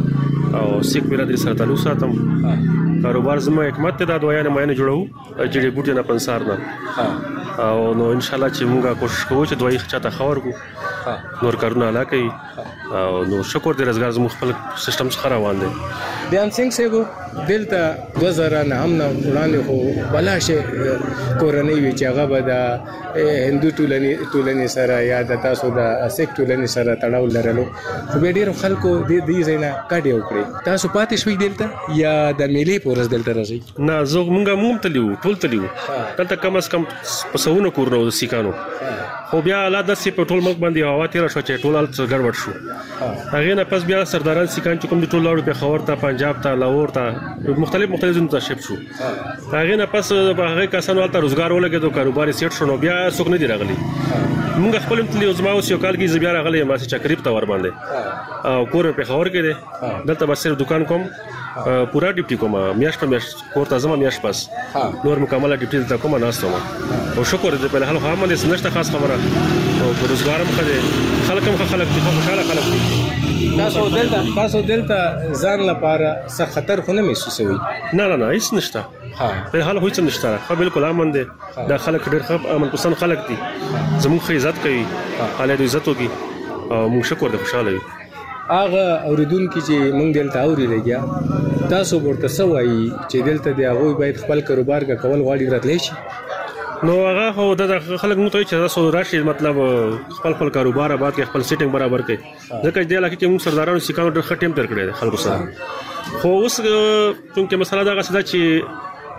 او سیک برادری سره تعلق ساتم کاروبار زما حکمت ته د دویانه مینه جوړو چې بوټي نه پنسار نه او نو ان شاء الله چې موږ کوشش کوو چې دوی چاته خبر کو نور کارونه لا کوي او نو شکر دې روزګار زموږ خپل سیستم څخه روان دي. دیان سنگ صاحب دلته دوه زره نه هم نه وړاندې خو بلاشه کورنۍ وی چې هغه به د هندو ټولنې ټولنې سره یا د تاسو د سیک ټولنې سره تړاو لرلو خو به ډیرو خلکو د دې ځای نه کډې وکړي تاسو پاتې شوي دلته یا د میلې پورز دلته راځي نه زه مونږه مونږ تلیو ټول تلیو دلته کم از کم پسونه کورنو د سیکانو خو بیا الله د سی په ټول ملک باندې هوا تیر شو چې ټول الڅ ګډوډ شو هغه نه پس بیا سرداران سیکان چې کوم د ټول لاړو په خبر ته پنجاب ته لاهور ته مختلف مختلف ځایونو ته شپ شو هغه نه پس هغه کسانو ته روزګار ولګېدو کاروبار سیټ شو نو بیا څوک نه دی راغلی مونږ خپل تل یو زما اوس یو کال کې بیا راغلی ما چې چکریب ته ور باندې او کور په خبر کې دی دلته بس صرف دکان کوم پورا ډیپټي کوم میاش په میاش کوړه زما میاش پاس نور مکمله ډیپټي ته کوم نه استوم او شکر دې په حال خو هم دې نشته خاص خبره او روزګار هم کړي خلک هم خلک دي خوشاله خلک دي تاسو دلته تاسو دلته ځان لپاره څه خطر خو نه محسوسوي نه نه نه هیڅ نشته ها په حال هیڅ نشته خو بالکل امن دي دا خلک ډېر ښه امن پسند خلک دي زموږ عزت کوي حاله دې عزت وکي او موږ شکر دې خوشاله یو هغه اوریدونکو چې موږ دلته اوري لګیا تاسو ورته سوایي چې دلته دی هغه باید خپل کاروبار کا کول غواړي راتلی شي نو هغه هو د خلک نو ته چې تاسو راشي مطلب خپل خپل کاروبار آباد کې خپل سیټینګ برابر کړي ځکه چې لکه چې موږ سردارانو سیکانو ډېر ښه ټیم تر کړی خلکو سره خو اوس چې مسله دا غسه چې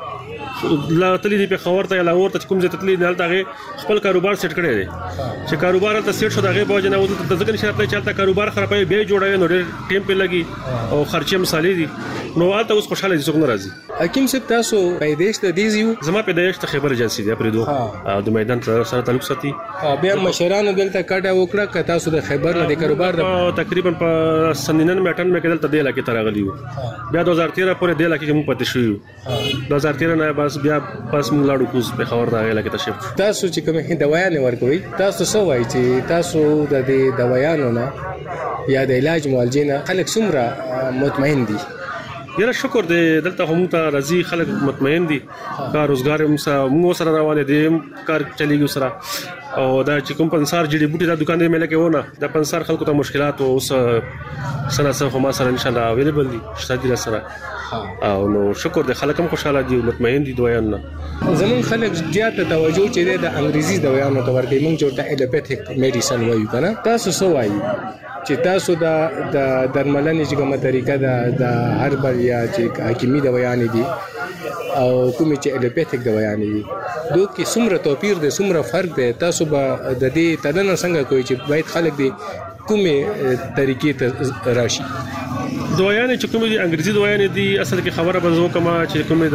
لا تللی دی په خبر ته لا ورته کوم ځای تللی نه هغه خپل کاروبار سیټ کړی دی چې کاروبار ته سیټ شو دغه باج نه وته د ځکه نشه خپل چلته کاروبار خرابوي به جوړوي نو ډېر ټیم په لګي او خرچه مثالي دي نو البته اوس خوشاله دي څنګه راځي حکیم صاحب تاسو پیدایش ته دیزیو زما پیدایش ته خبر ایجنسی دی پرې دوه د میدان سره تعلق ساتي بیا مشرانو دلته کټه وکړه که تاسو د خبر نه د کاروبار د تقریبا په سنینن میټن مې کېدل ته د لکه ترغلیو بیا دوه هزار تیرہ پورې د لکه موږ پاتې شو دوه هزار تیرہ نه بس بیا پس موږ لاړو کوز په خبر راغی لکه تشریف تاسو چې کومه دوايان ورکوي تاسو سو وایي چې تاسو د دې دوايانو نه یا د علاج معالجینه خلک څومره مطمئن دي یاره شکر دې دلته هم ته راضي خلک مطمئن دي کار روزګار هم سره موږ سره روان دي کار چلیږي سره او دا چې کوم پنسار جړي بوټي دا دکان دې مې لکه ونه دا پنسار خلکو ته مشکلات او اوس سره سره هم سره ان شاء الله اویلیبل دي شته سره او نو شکر دې خلک هم خوشاله دي مطمئن دي دویان نه زمون خلک زیات توجه چې د انګریزي دوايانو ته ورکوي موږ جوړه الیوپیتھیک میډیسن وایو کنه تاسو سو وایي چې تاسو د د درملنې چې کومه طریقه ده د هربل یا چې حکیمي دوايان دي او کومې چې الیوپیتھیک دوايان دي دوی کې څومره توپیر دی څومره فرق دی تاسو به د دې تدن څنګه کوي چې باید خلک دي کومې طریقې ته راشي دوايان چې کومې دي انګریزي دوايان دي اصل کې خبره به زه کومه چې کومې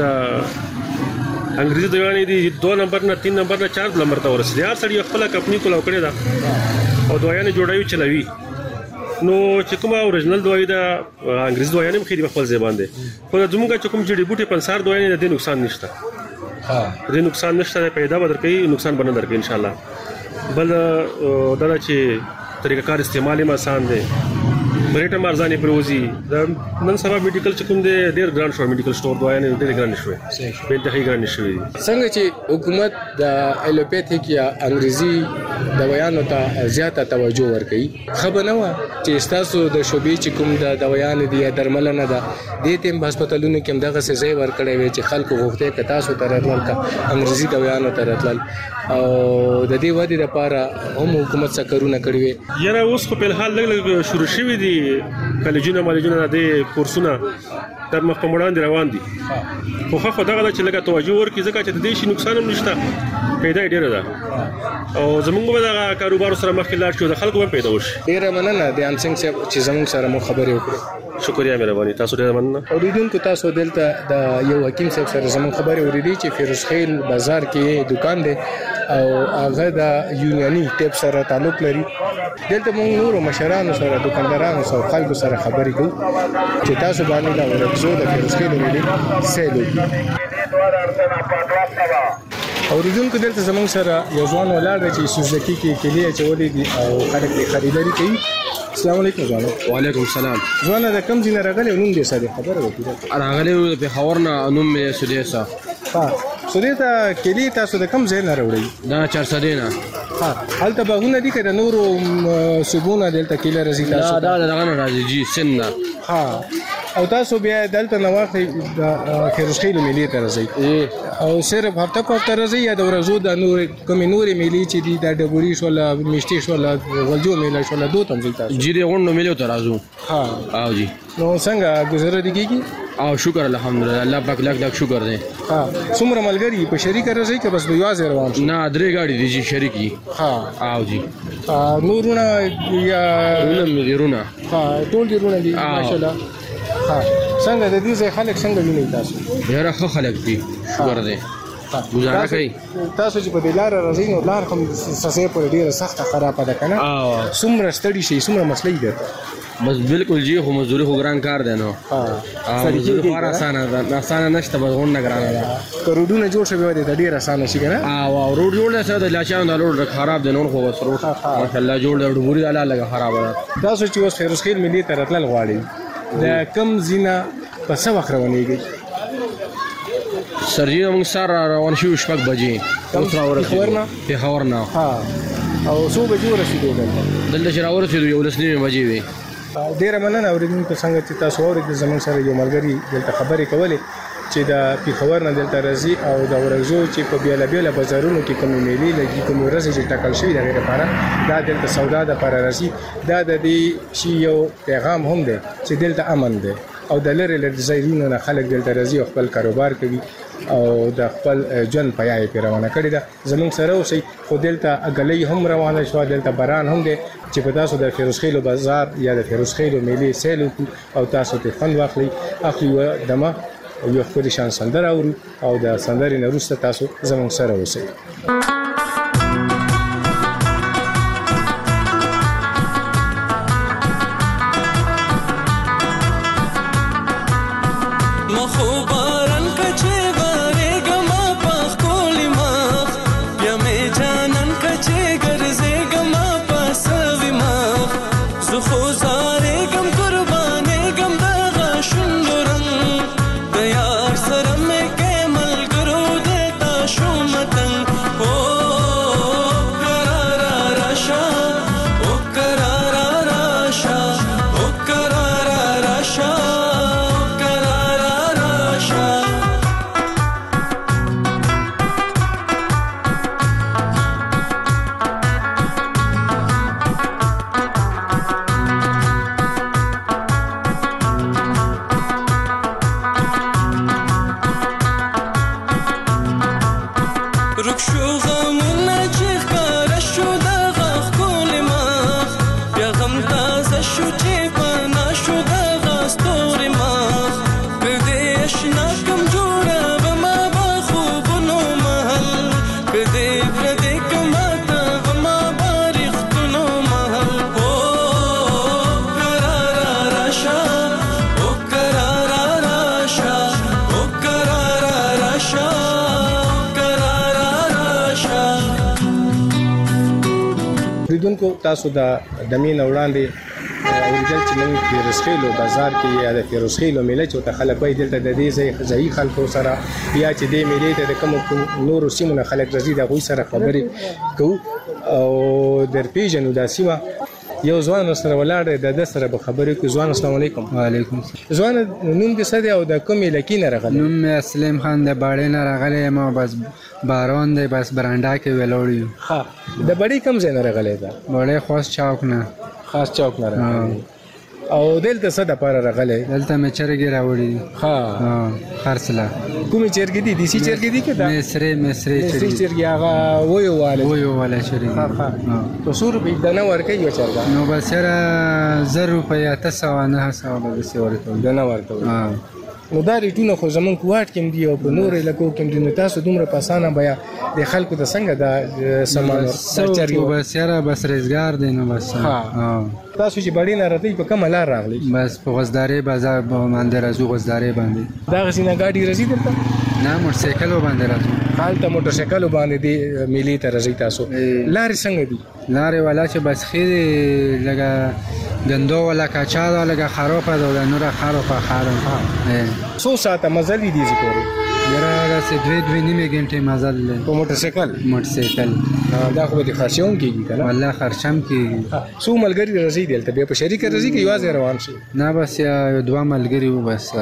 د انګریزي دوايان دي دو نمبر نه تین نمبر نه چار نمبر ته ورسېږي هر سړی خپل کمپنی کولاو کړی دا او دوايان جوړوي چلوي نو چې کومه اوریجنل دوايي دا انګریزي دوايان هم خېری خپل ځای باندې خو د زموږه چې کوم جړي بوټي پنسار دوايي نه د نقصان نشته دې نقصان نشته پیدا به درکوي نقصان به نه درکوي ان شاء الله. بل دا چې طریقه کار استعمال یې آسان دی بریټه مارزانې پروزي دا نن سبا میډیکل چې کوم دی ډېر ګران شو میډیکل سٹور دوايانې ډېر ګران شوې په انتهایی ګران شوې څنګه چې حکومت د الوپیتھیک یا انګریزي دوايانو ته زیاته توجه ورکړي خبر نه و چې تاسو د شوبې چې کوم د دوايانې دی درملنه ده د تیم هسپتالونو کې هم دغه څه ځای ورکړی وي چې خلکو غوښته ک تاسو ته راتلل کا انګریزي دوايانو ته راتلل او د دې ودی لپاره هم حکومت څه کارونه کړی وي. یاره اوس په الحال لګ لګ شروع شوی دي کالجونه مالجونه د کورسونه تر مخ په وړاندې روان دي خو خو دغه چې لګه توجه ورکړي ځکه چې د دې شي نقصان هم نشته پیدا ډیره ده او زمونږ به دغه کاروبار سره مخکې لاړ شو د خلکو هم پیدا وشي. ډیره مننه د انسنګ صاحب چې زمونږ سره مو خبرې وکړې. شکریہ مهرباني تاسو ډیره مننه. اوریدونکو تاسو دلته د یو حکیم صاحب سره زمونږ خبرې اوریدي چې فیروز خیل بازار کې دکان دی او هغه د یونیانی ټیپ سره تعلق لري. دلته موږ نور مشرانو سره دکاندارانو سره خلکو سره خبرې کوو چې تاسو باندې دا ورکزو د فیروز خیل ویلي سیلو. اوریدونکو دلته زمونږ سره یو ځوان ولاړ دی چې سوزکی کې کلی اچولې دي او خلک یې خریداري کوي. السلام علیکم ځوان. وعلیکم السلام. ځوان د کوم ځای نه راغلی نوم دې سره خبره وکړه. راغلی د پېښور نه نوم مې سودیسا. ها سودیسا کلی تاسو د کوم ځای نه راوړی؟ دا چارسدې نه. ها هلته باغونه دي که د نورو صوبونو دلته کلی راځي تاسو؟ دا د دغه نه راځي جی سند نه. ها او تاسو بیا دلته نه واخلئ د فیروز خیل میلې ته راځئ او صرف هفته په هفته راځئ یا د ورځو د نورې کومې نورې میلې چې دي دا ډبوري شوله میشتې شوله غلجو میله شوله دو ته هم ځئ تاسو؟ جی د غونډو میلو ته راځو. ها او جی نو څنګه ګزاره دې کېږي؟ او شکر الحمدلله الله پاک لک لک شکر دی. ها څومره ملګري په شریکه راځئ که بس یوازې روان شو؟ نه درې ګاډي دي جی شریک دي. ها او جی نورونه یا رونه مې دي رونه. ها ټول دي رونه دي ماشاءالله. ها څنګه د دې ځای خلک څنګه ویني تاسو؟ ډېر ښه خلک دي شکر دی ګزاره کوي. تاسو چې په دې لار راځئ نو لار هم سسې پر ډېره سخته خرابه ده که نه؟ څومره ستړي شئ څومره مسله یې درته؟ بس بالکل جی خو مزدوري خو ګران کار دی نو. مزدوري خو هر اسانه ده اسانه نشته بس غونډه ګرانه ده. که روډونه جوړ شوي وای ته ډېر اسانه شي که نه؟ او روډ جوړ دی سره د لاچیانو دا روډ خراب دی نور خو بس روډ ماشاءالله جوړ دی ډبوري دا لږه خرابه ده. تاسو چې اوس فیروز خیل میلې ته راتلل غواړئ د کم ځینه په څه وخت روانېږئ؟ سر جی موږ سهار روان شوو شپږ بجې اوس راورسېدو پېښور نه. او څو بجې ورسېدو دلته؟ دلته چې راورسېدو یولس نیمې بجې وې. ډېره مننه اورېدونکو څنګه چې تاسو واورېدل زموږ سره یو ملګري دلته خبرې کولې چې د پېښور نه دلته راځي او د ورځو چې په بیاله بیاله بازارونو کې کومې میلې لګي کومې ورځې چې ټاکل شوي د هغې لپاره دا دلته سودا دپاره راځي. دا د دې شي یو پیغام هم دی چې دلته امن دی او د لرې لرې ځایونو نه خلک دلته راځي او خپل کاروبار کوي او د خپل ژوند پیا یې پرې روانه کړې ده. زموږ سره اوسئ. خو دلته اګلۍ هم روانه شوه دلته باران هم دی چې په تاسو د فیروز خیلو بازار یا د فیروز خیلو میلې سیل وکړو او تاسو ترې خوند واخلئ. اخلي و دمه یو ښکلې شان سندره اورو او د سندرې نه وروسته تاسو زموږ سره اوسئ. Oh اوریدونکو تاسو د دمین وړاندې اوریدل چې موږ فیروزخیلو بازار کې یا د فیروزخیلو میله چې ته خلک وایي دلته د دې ځای ځای خلکو سره یا چې دې میلې ته د کوم نورو سیمو نه خلک راځي د هغوی سره خبرې کوو او در پیژنو دا سیمه. یو ځوان سره ولاړ د د سره به خبرې کوي. ځوان السلام علیکم. وعلیکم ځوان نوم دې څه دی او د کومې علاقې نه راغلی؟ نوم مې اسلم خان د باړې نه راغلی یم او بس باران دی بس برانډا کې ولاړ یو. ښه د بړې کوم ځای نه راغلی ده؟ بړې خاص چوک نه. خاص چوک نه راغلی او دلته څه دپاره راغلی؟ دلته مې چرګې راوړي. ښه خرڅله. کومې چرګې دي؟ دیسي چرګې دي که دا مصري مصري مصري چرګې هغه ویو واله ویو واله چرګې. ښه ښه په څو روپۍ دانه ورکوي یوه چرګه؟ نو بس یاره زر روپۍ اته سوه نهه سوه به داسې ورکوي دانه ورکوي. نو دا ریټونه خو زمونږ په واټ کې هم دي او په نورو علاقو کې هم دي. نو تاسو دومره په اسانه بیا د خلکو ته څنګه دا سامان ورکوي؟ بس یاره بس روزګار دی نو بس. تاسو چې بړې نه راځئ په کومه لار راغلی؟ بس په غزدارۍ بازار باندې راځو. غزدارۍ باندې دغسې نه ګاډي راځي دلته؟ نه موټرسایکلو باندې راځو. هلته موټرسایکلو باندې دې میلې ته راځئ تاسو. لارې څنګه دي؟ لارې والا چې بس ښې دي لږه ګندو والا کاچا ده لږه خرابه ده او نوره خرابه خرابه. څو ساعته مزل دي دې پورې؟ یاره داسې دوې دوې نیمې ګنټې مزل دی. په موټرسایکل؟ موټرسایکل. دا خو به دې خرچه هم کېږي که نه؟ والله خرچه هم کېږي. څو ملګري راځئ دلته بیا په شریکه راځئ که یوازې روان شئ؟ نه بس یا دوه ملګري وو بس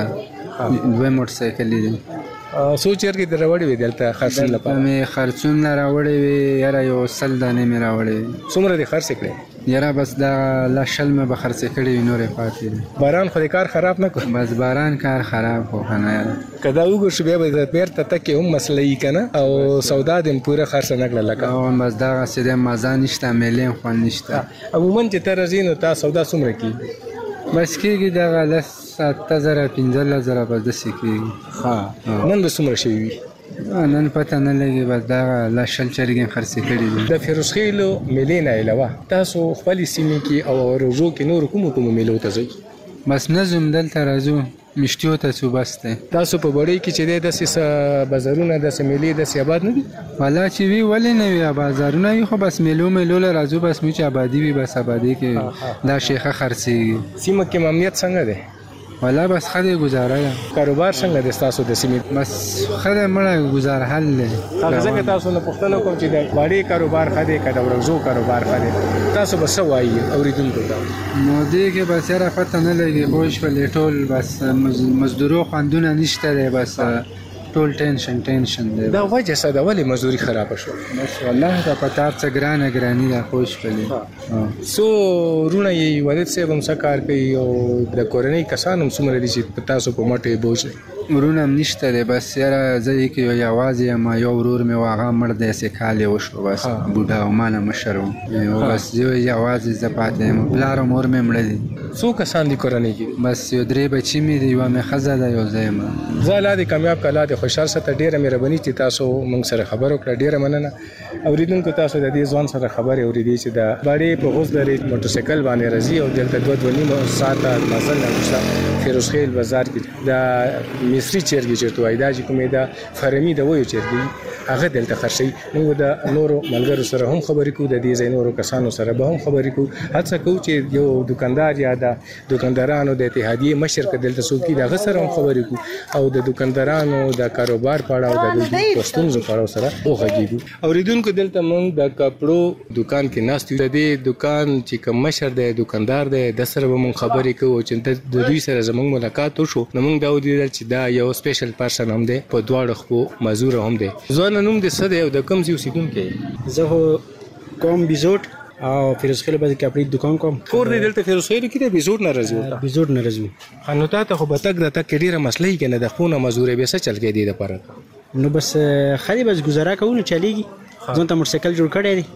دوه موټرسایکلې دي. څو چرګې دې راوړې وې دلته خرڅون لپاره؟ مې خرڅون راوړې وې یاره یو سل دانې مې راوړې وې. څومره دې خرڅې کړې؟ یاره بس دا لا شل مې به خرڅې کړې وې نورې پاتې دي. باران خو دې کار خراب نه کړ؟ بس باران کار خراب کړو که نه یاره. که دا وګور شو بیا به د بیرته تکې هم مسله وي که نه او سودا دې هم پوره خرڅه نه کړه لکه؟ او بس دغسې دی مزه نشته میلې هم خوند نشته. عموما چې ته راځې نو تا سودا څومره کېږي؟ بس کېږي دغه لس اته زره پنځلس زره بس داسې کېږي. ښه نن به څومره شوي وي؟ نن پته نه لګي بس دغه لا شل چرګې مې خرڅې کړي دي. د فیروزخیلو میلې نه علاوه تاسو خپلې سیمې کې او روژو کې نورو کومو کومو میلو ته ځئ؟ بس نه ځو دلته راځو میشتیو ته څو بس دی. تاسو په بړۍ کې چې دی داسې څه بازارونه داسې میلې داسې آباد نه دي؟ والله چې وي ولې نه وي بازارونه وي خو بس میلو میلو له راځو بس مو چې آبادي وي بس آبادي کې دا شی ښه خرڅېږي. سیمه کې امنیت څنګه دی؟ والله بس ښه دی ګزاره ده. کاروبار څنګه دی ستاسو د سیمې؟ بس ښه دی مړه ګزاره حل دی. هغه ځکه تاسو نه پوښتنه کوم چې د باړې کاروبار ښه دی که د ورځو کاروبار ښه دی؟ تاسو به څه وایي اورېدونکو ته؟ نو دې کې بس یاره پته نه لګي پوه شولې ټول بس مزدورو خوندونه نشته دی بس ټول ټینشن ټینشن دی. دا وجه څه ده ولې مزدوري خرابه شوه؟ بس والله دا پته هر څه ګرانه ګراني ده پوه شولې. څو وروڼه یې والد صاحب هم څه کار کوي او د کورنۍ کسان هم څومره دي چې تاسو په مټې بوج دی؟ ورونه هم نشته دی بس یاره زه یې کې یوازې یم. یو ورور مې و هغه مړ دی سې کال یې وشو بس بوډا او ما نه مشر و بس زه یوازې زه پاتې یم. پلار او مور مې مړه دي. څو کسان دي کورنۍ کې؟ بس یو درې بچي مې دي یوه مې ښځه ده یو زه یم. زه الله دې کامیاب کړه الله دې خوشحال ساته. ډېره مهرباني چې تاسو موږ سره خبرې وکړه ډېره مننه. اورېدونکو تاسو د دې ځوان سره خبرې اورېدې چې د باړې په غوزدرې موټرسایکل باندې راځي او دلته دوه دوه نیمه ساعته مزل نه وروسته فیروزخیل بازار کې د مصري چرګې چېرته وایي دا چې کومې د فرمي د ویو چرګې هغه دلته خرڅوي. موږ د نورو ملګرو سره هم خبرې کوو د دې ځای نورو کسانو سره به هم خبرې کوو. هڅه کوو چې یو دکاندار یا د دکاندارانو د اتحادیې مشر که دلته څوک وي د هغه سره هم خبرې کوو او د دکاندارانو د کاروبار په اړه او د دوی په ستونزو په اړه سره وغږېږو. اورېدونکو دلته موږ د کپړو دکان کې ناست یو. د دې دکان چې کوم مشر دی دکاندار دی د سره به موږ خبرې کوو چې د دوی سره زموږ ملاقات وشو نو موږ دا ولیدل چې دا یو سپیشل پرسن هم دی په دواړو خپو مزور هم دی. ځوان نوم دې څه دی او د کوم ځای اوسېدونکی یې؟ زه خو کوم بیزوټ او فیروزخیلو باندې کپړې دکان کوم. کور دې دلته فیروزخیلو کې دی؟ بیزوټ نه راځي ورته؟ بیزوټ نه راځي. ښه نو تا ته خو به تګ راتګ کې ډېره مسله وي که نه؟ د خونه مزورۍ بیا څه چل کوې دې دپاره؟ نو بس ښه دی بس ګزاره کوو نو چلېږي. ځان ته موټرسایکل جوړ کړی دی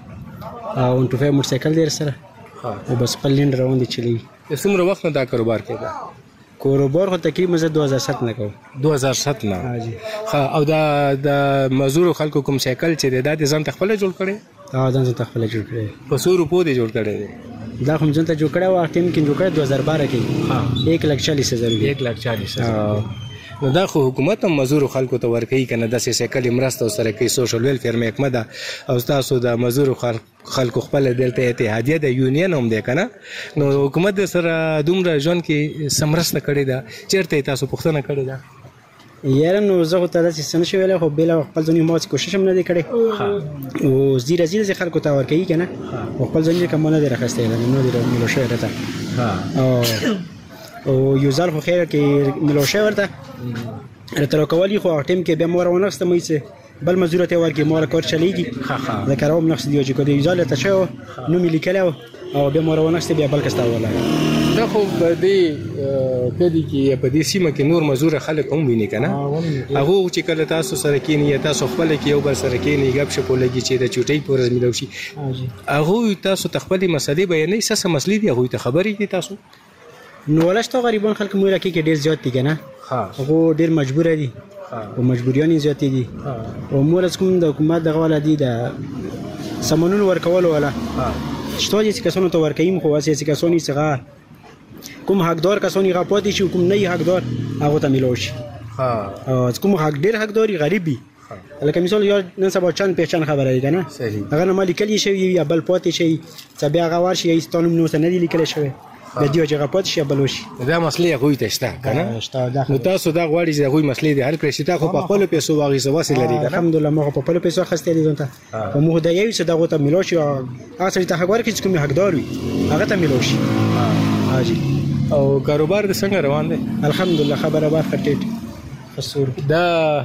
او ون ټو فایو موټرسایکل دی سره او بس خپل لینډ روان دی چلېږي. څومره وخت نه دا کاروبار کوې؟ کاروبار خو تقریبا زه دو هزار سات نه کوم. دو هزار سات نه؟ ښه او دا د مزدورو خلکو کوم سایکل چې دی دا دې ځان ته خپله جوړ کړی؟ ها ځان ته خپله جوړ کړی. په څو روپو دې جوړ کړی دی؟ دا خو مې ځان ته جوړ کړی و هغه ټایم کې جوړ کړی دو هزار بارہ کې ایک لاکھ چالیس ہزار. ایک لاکھ چالیس ہزار. نو دا خو حکومت هم مزدور خلکو ته ورکوي کنه داسې سیکل مرسته سره کوي سوشل ویلفیر محکمه ده او تاسو د مزدور خلکو خپل دلته اتحادیه د یونین هم ده کنه نو حکومت سره دومره ژوند کې سمرسته کړی ده چیرته تاسو پوښتنه کړی ده یاره نو زه خو ته داسې څه نشم ویلی خو بېله خپل ځاني ما کوشش هم نه دی کړی او زیره زیره چې خلکو ته ورکوي که نه خو خپل ځاني کوم نه دی راخستی نه دی ملو شوی راته او یو ځل خو خیر کې ملو شوی ورته راته راکولي خو هغه ټایم کې بیا ما راونغسته مې څه بل مزدور ته ورکړي ما کار چلیږي ځکه راوم نقص دی چې کله یو ځل ته شو نو مې لیکلی او بیا ما راونغسته بیا بل کس ته ولاړ دا خو په دې کدي کې په دې سیمه کې نور مزدور خلک هم ویني کنه هغه چې کله تاسو سره کېنی تاسو خپل کې یو بل سره کېنی غب شپو لګي چې د چوټي پورز ملو شي هغه تاسو تخپل مسلې بیانې ساسه مسلې دی هغه ته خبرې دي تاسو نو ولشتو غریبان خلک مو راکې کې ډیر زیات دي کنه هغه ډیر مجبور دي او مجبوریان زیات دي او مور کوم د حکومت دغه ولادي د سمنون ورکول ولا شتو چې کسانو ته ورکېم خو واسي چې کسانی څنګه کوم حقدار کسانی غاپاتې شي کوم نه حقدار هغه ته ملو شي ها کوم حق ډیر حقداري غریبي لکه مثال یو نن سبا چند پہچان خبره دی کنه هغه نه مالي کلی شي یا بل پاتې شي چې بیا هغه ورشي ایستانم نو سن دی لیکل شوی د دې چې غاپات شي بل شي دا مسلې هغه ته شته کنه نو تاسو دا غواړئ چې هغه مسلې دي هر کله چې تاسو په خپل پیسو واغې سواسي لري کنه الحمدلله مو په خپل پیسو خسته دي ځنته او مو دا یو څه دا غوته ملو شي هغه چې ته غواړئ چې کوم حقدار وي هغه ته ملو شي حاجی او کاروبار د څنګه روان دی الحمدلله خبره بار کټټ خسور دا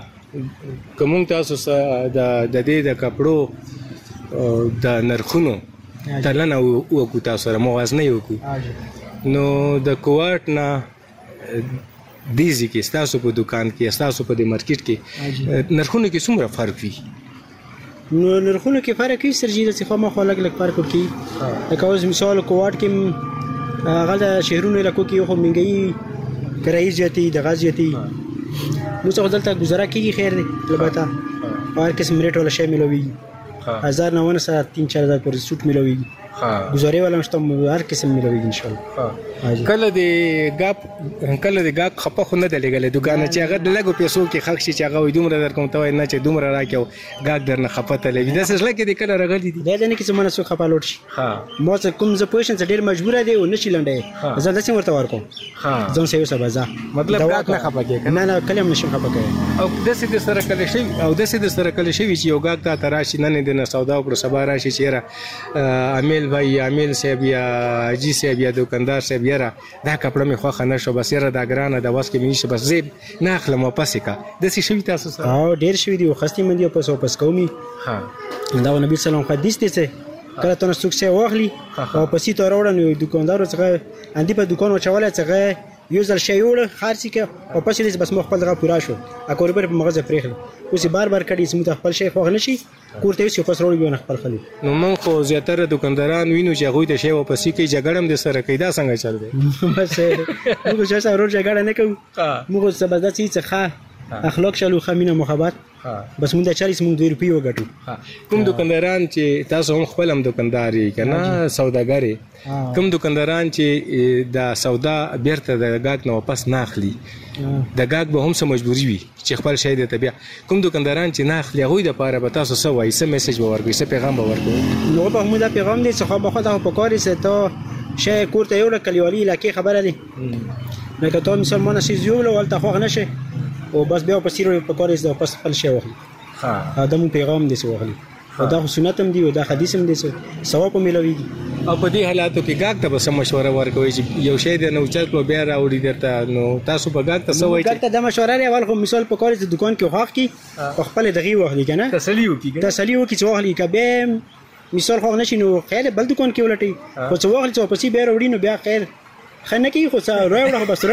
کوم تاسو د د دې د کپړو د نرخونو تلنه وکړو تاسو سره موازنه وکړو نو د کوارټ نه دیزی کې تاسو په دکان کې تاسو په د مارکیټ کې نرخونو کې څومره فرق وي نو نرخونو کې فرق وي سرجی د څخه مخ الګ الګ فرق کوي لکه اوس مثال کوارټ کې هغه د شهرونو علاقو کې خو منګي کرایي زیاتی د غاز زیاتی نو څه دلته گزاره کیږي خیر دی البته هر قسم ریټ ولا شی ملوي هزار نه ونه سره تین چار هزار پر سوټ ملوي گزارې ولا مشته هر قسم ملوي ان شاء الله کله د غاپ کله د غاپ خپه خو نه دلګل دکان چې هغه د لګو پیسو کې خښ شي چې هغه وي دومره در کوم ته نه چې دومره راکاو غاک در نه خپه تلې د سس لکه د کله رغلي دي دا نه کې زمونه سو خپه لوټ شي ها مو څه کوم ز پوزیشن ډیر مجبور دی او نشي لنډه زه د څه ورته ورکو ها ځون سیو سبا مطلب غاک نه خپه کې نه نه کلم نشم خپه کې او د سې د سره کله شي او د سې د سره کله شي چې یو غاک ته تراشي نه نه د سودا پر سبا راشي چیرې امیل بھائی امیل صاحب یا جی صاحب یا دکاندار صاحب یاره دا کپړه می خوخه نشو بس یاره دا ګرانه د واس کې مې بس زیب نه اخلم واپس کا د څه شوی تاسو سره او ډیر شوی دی خستې مندي واپس واپس کومي ها دا نبی سلام حدیث دی څه کله ته سوکسه واخلي او پسې ته راوړل دکاندار څنګه اندی په دکان وچواله څنګه یو ځل شی وړ خارسي کې او پسې دې بس مخ خپل غا پورا شو اکور بر په مغزه پرېخل اوس بار بار کړي سمته خپل شی خو نشي کوړته یو پس وروړي نه خپل خلی نو مونږ خو زیاتره دکانداران وینو چې هغه د شی واپس کې جګړم د سره کیدا څنګه چل دی بس موږ چې سره جګړه نه کوو موږ څه بس د څه ښه اخلاق شلو خمینه محبت بس مونږ د چالیس مونږ دوه روپیه وګټو کوم دکانداران چې تاسو هم خپل هم دکانداري کنه سوداګری کوم دکانداران چې د سودا بیرته د غاک نه واپس نه اخلي د غاک به هم سم مجبوری وي چې خپل شی د طبيع کوم دکانداران چې نه اخلي هغه د پاره به تاسو سو وایي سم میسج به ورکوي سم پیغام به ورکوي نو به موږ د پیغام دې څخه به خدای په کاري سه ته شی کوړته یو کلیوالي لکه خبره دي نه کته مسلمان شي زیول ولته خو نه شي او بس بیا په سیرو په کاري سه پس خپل شی واخلي ها ادم پیغام دې سه واخلي دا سنت هم دی او دا حدیث هم دی ثواب ملويږي او په دې حالاتو کې غاک ته به مشوره ورکوي چې یو شی د نو چل کلو بیا راوړي درته نو تاسو په غاک ته سوي چې د مشوره لري اول خو مثال په کاري دکان کې خوښ کی په خپل دغه واخلي کنه تسلی وکي تسلی وکي چې واخلي کبه مثال خو نشي نو خیر بل دکان کې ولټي خو څو واخلي چې په سی بیا راوړي نو بیا خیر خنه کې خو سره راوړه بس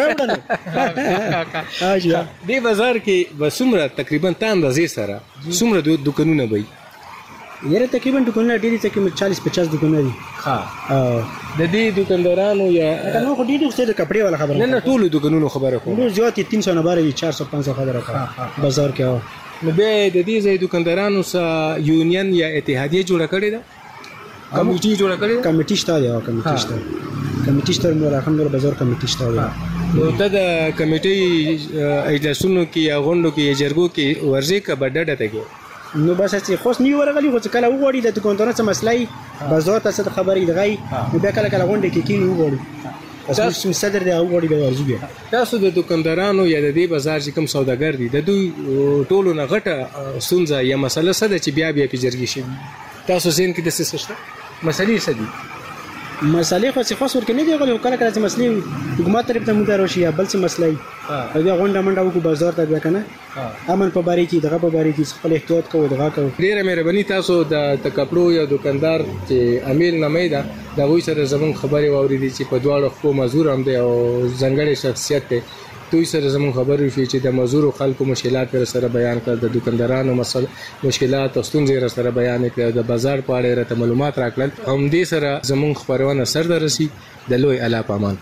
راوړه اجازه دې بازار کې بسمره تقریبا تا اندازې سره سمره دکانونه وي یره تقریبا دکانونه ډېری تقریبا چالیس پچاس دکانونه دي ها د دې دکاندارانو یا نو خو ډېر څه د کپڑے والا خبره نه نه ټول دکانونو خبره کوم نو زیات تین سو نه باري چار سو پنځه سو خبره کوم بازار کې نو به د دې ځای دکاندارانو سره یونین یا اتحادیه جوړه کړې ده کمیټي جوړه کړې ده کمیټي شته دی کمیټي شته کمیټي شته نو الحمدلله بازار کمیټي شته دی نو ته د کمیټې اجلاسونو کې یا غونډو کې یا جرګو کې ورځې که به ډډه ته کې نو بس چې خوښ نه ورغلی خو چې کله وغواړي د دوکاندارانو څه مسله بازار ته څه خبرې دغی نو بیا کله کله غونډه کې کینی وغواړي تاسو صدر دی وغواړي به ورځي تاسو د دوکاندارانو یا د دې بازار چې کوم سوداګر دي د دوی ټولو نه غټه ستونزه یا مسله څه ده چې بیا بیا په جرګې شي تاسو زین کې د څه څه مسلې څه دي مسلې خو څه خاص ورکه نه دی غوړي کله کله چې مسلې حکومت طرف ته مدار شي یا بل څه مسلې ها دا غونډه منډه وکړو بازار ته بیا کنه امن په باری کې دغه په باری کې خپل احتیاط کوو دغه کوو ډیره مهرباني تاسو د تکپلو یا دکاندار چې امیل نمیدا دا وای سره زمون خبري واوري دي چې په دواړو خو مزور هم دی او ځنګړې شخصیت دی دوی سره زمون خبرې شي چې د مزور خلکو مشکلات پر سره بیان کړ د دکاندارانو مسل مشکلات او ستونزې سره بیان کړ د بازار په اړه راته معلومات راکړل هم دې سره زمون خبرونه سر درسي د لوی اعلی پامان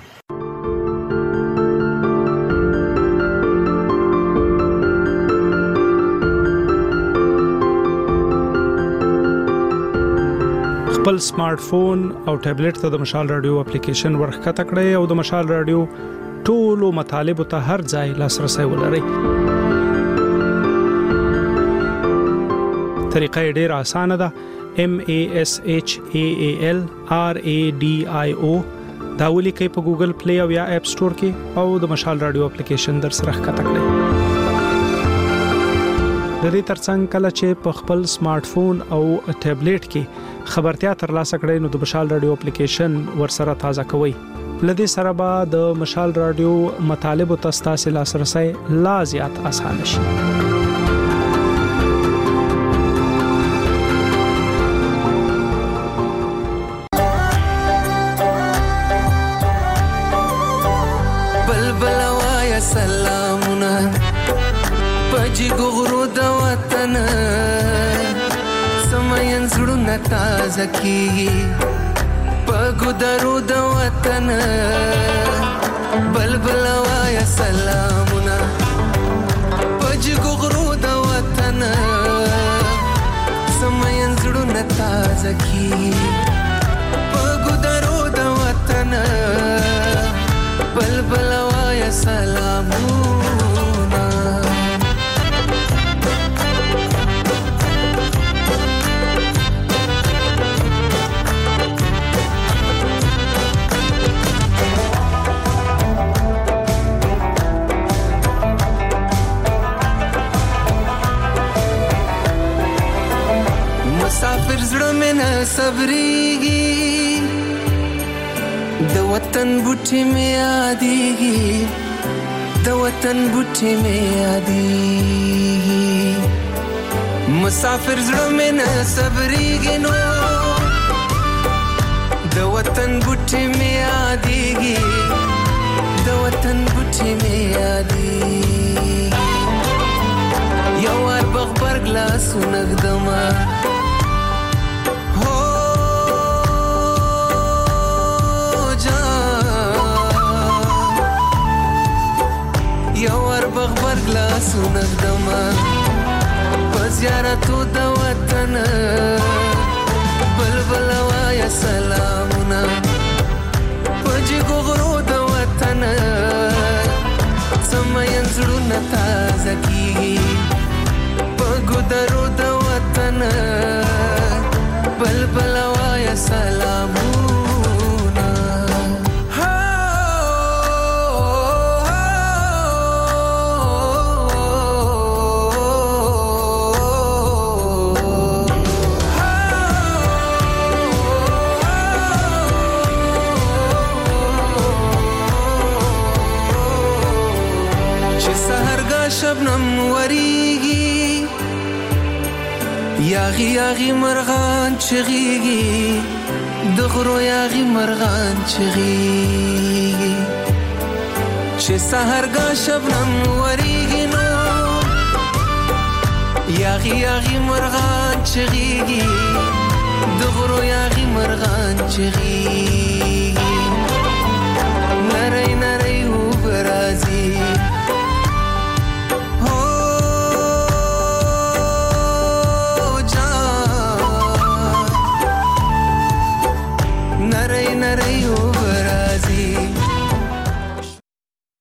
خپل سمارټ فون او ټابلیټ ته د مشال رادیو اپلیکیشن ورخکته کړئ او د مشال رادیو ټولو مطالب ته هر ځای لاسرسي ولرئ. طریقه ډېر اسانه ده. M A S H A A L R A D I O دا ولیکئ په ګوګل پلی او یا اپ سٹور کې او د مشال رادیو اپلیکیشن در سره ښکته کړئ. د دې ترڅنګ کله چې په خپل سمارټ فون او ټابلیټ کې خبرتیا ترلاسه کړئ نو د مشال رادیو اپلیکیشن ورسره تازه کوئ. لدې سره به د مشال رادیو مطالب او تاسو لاسرسي لا زیات آسان شي. بلبل وایا سلامونه پجی ګورو د وطن سمین زړونه تازه کیږي پګو درو د وطن بلبل وایا سلامونه پجی ګورو د وطن سمین زړونه تازه کیږي پګو درو د وطن بلبل وایا سلامونه مسافر زړه مې نه صبرېږي د وطن بوټي مې یادېږي د وطن بوټي مې یادېږي مسافر زړه مې نه صبرېږي نو د وطن بوټي مې یادېږي د وطن بوټي مې یادېږي یو وار بغبرګ لاسونه ږدمه بغبر گلاسونه ږدمه په زیارتو د وطن بلبل وایا سلامونه په جګو غرو د وطن سمین زړونه تازه کیږي په ګودرو د وطن بلبل وایا سلامونه شبنم وریږي یاغي یاغي مرغان چغيږي د غرو یاغي مرغان چغيږي چې سحرګه شبنم وریږي نو یاغي یاغي مرغان چغيږي د غرو یاغي مرغان چغيږي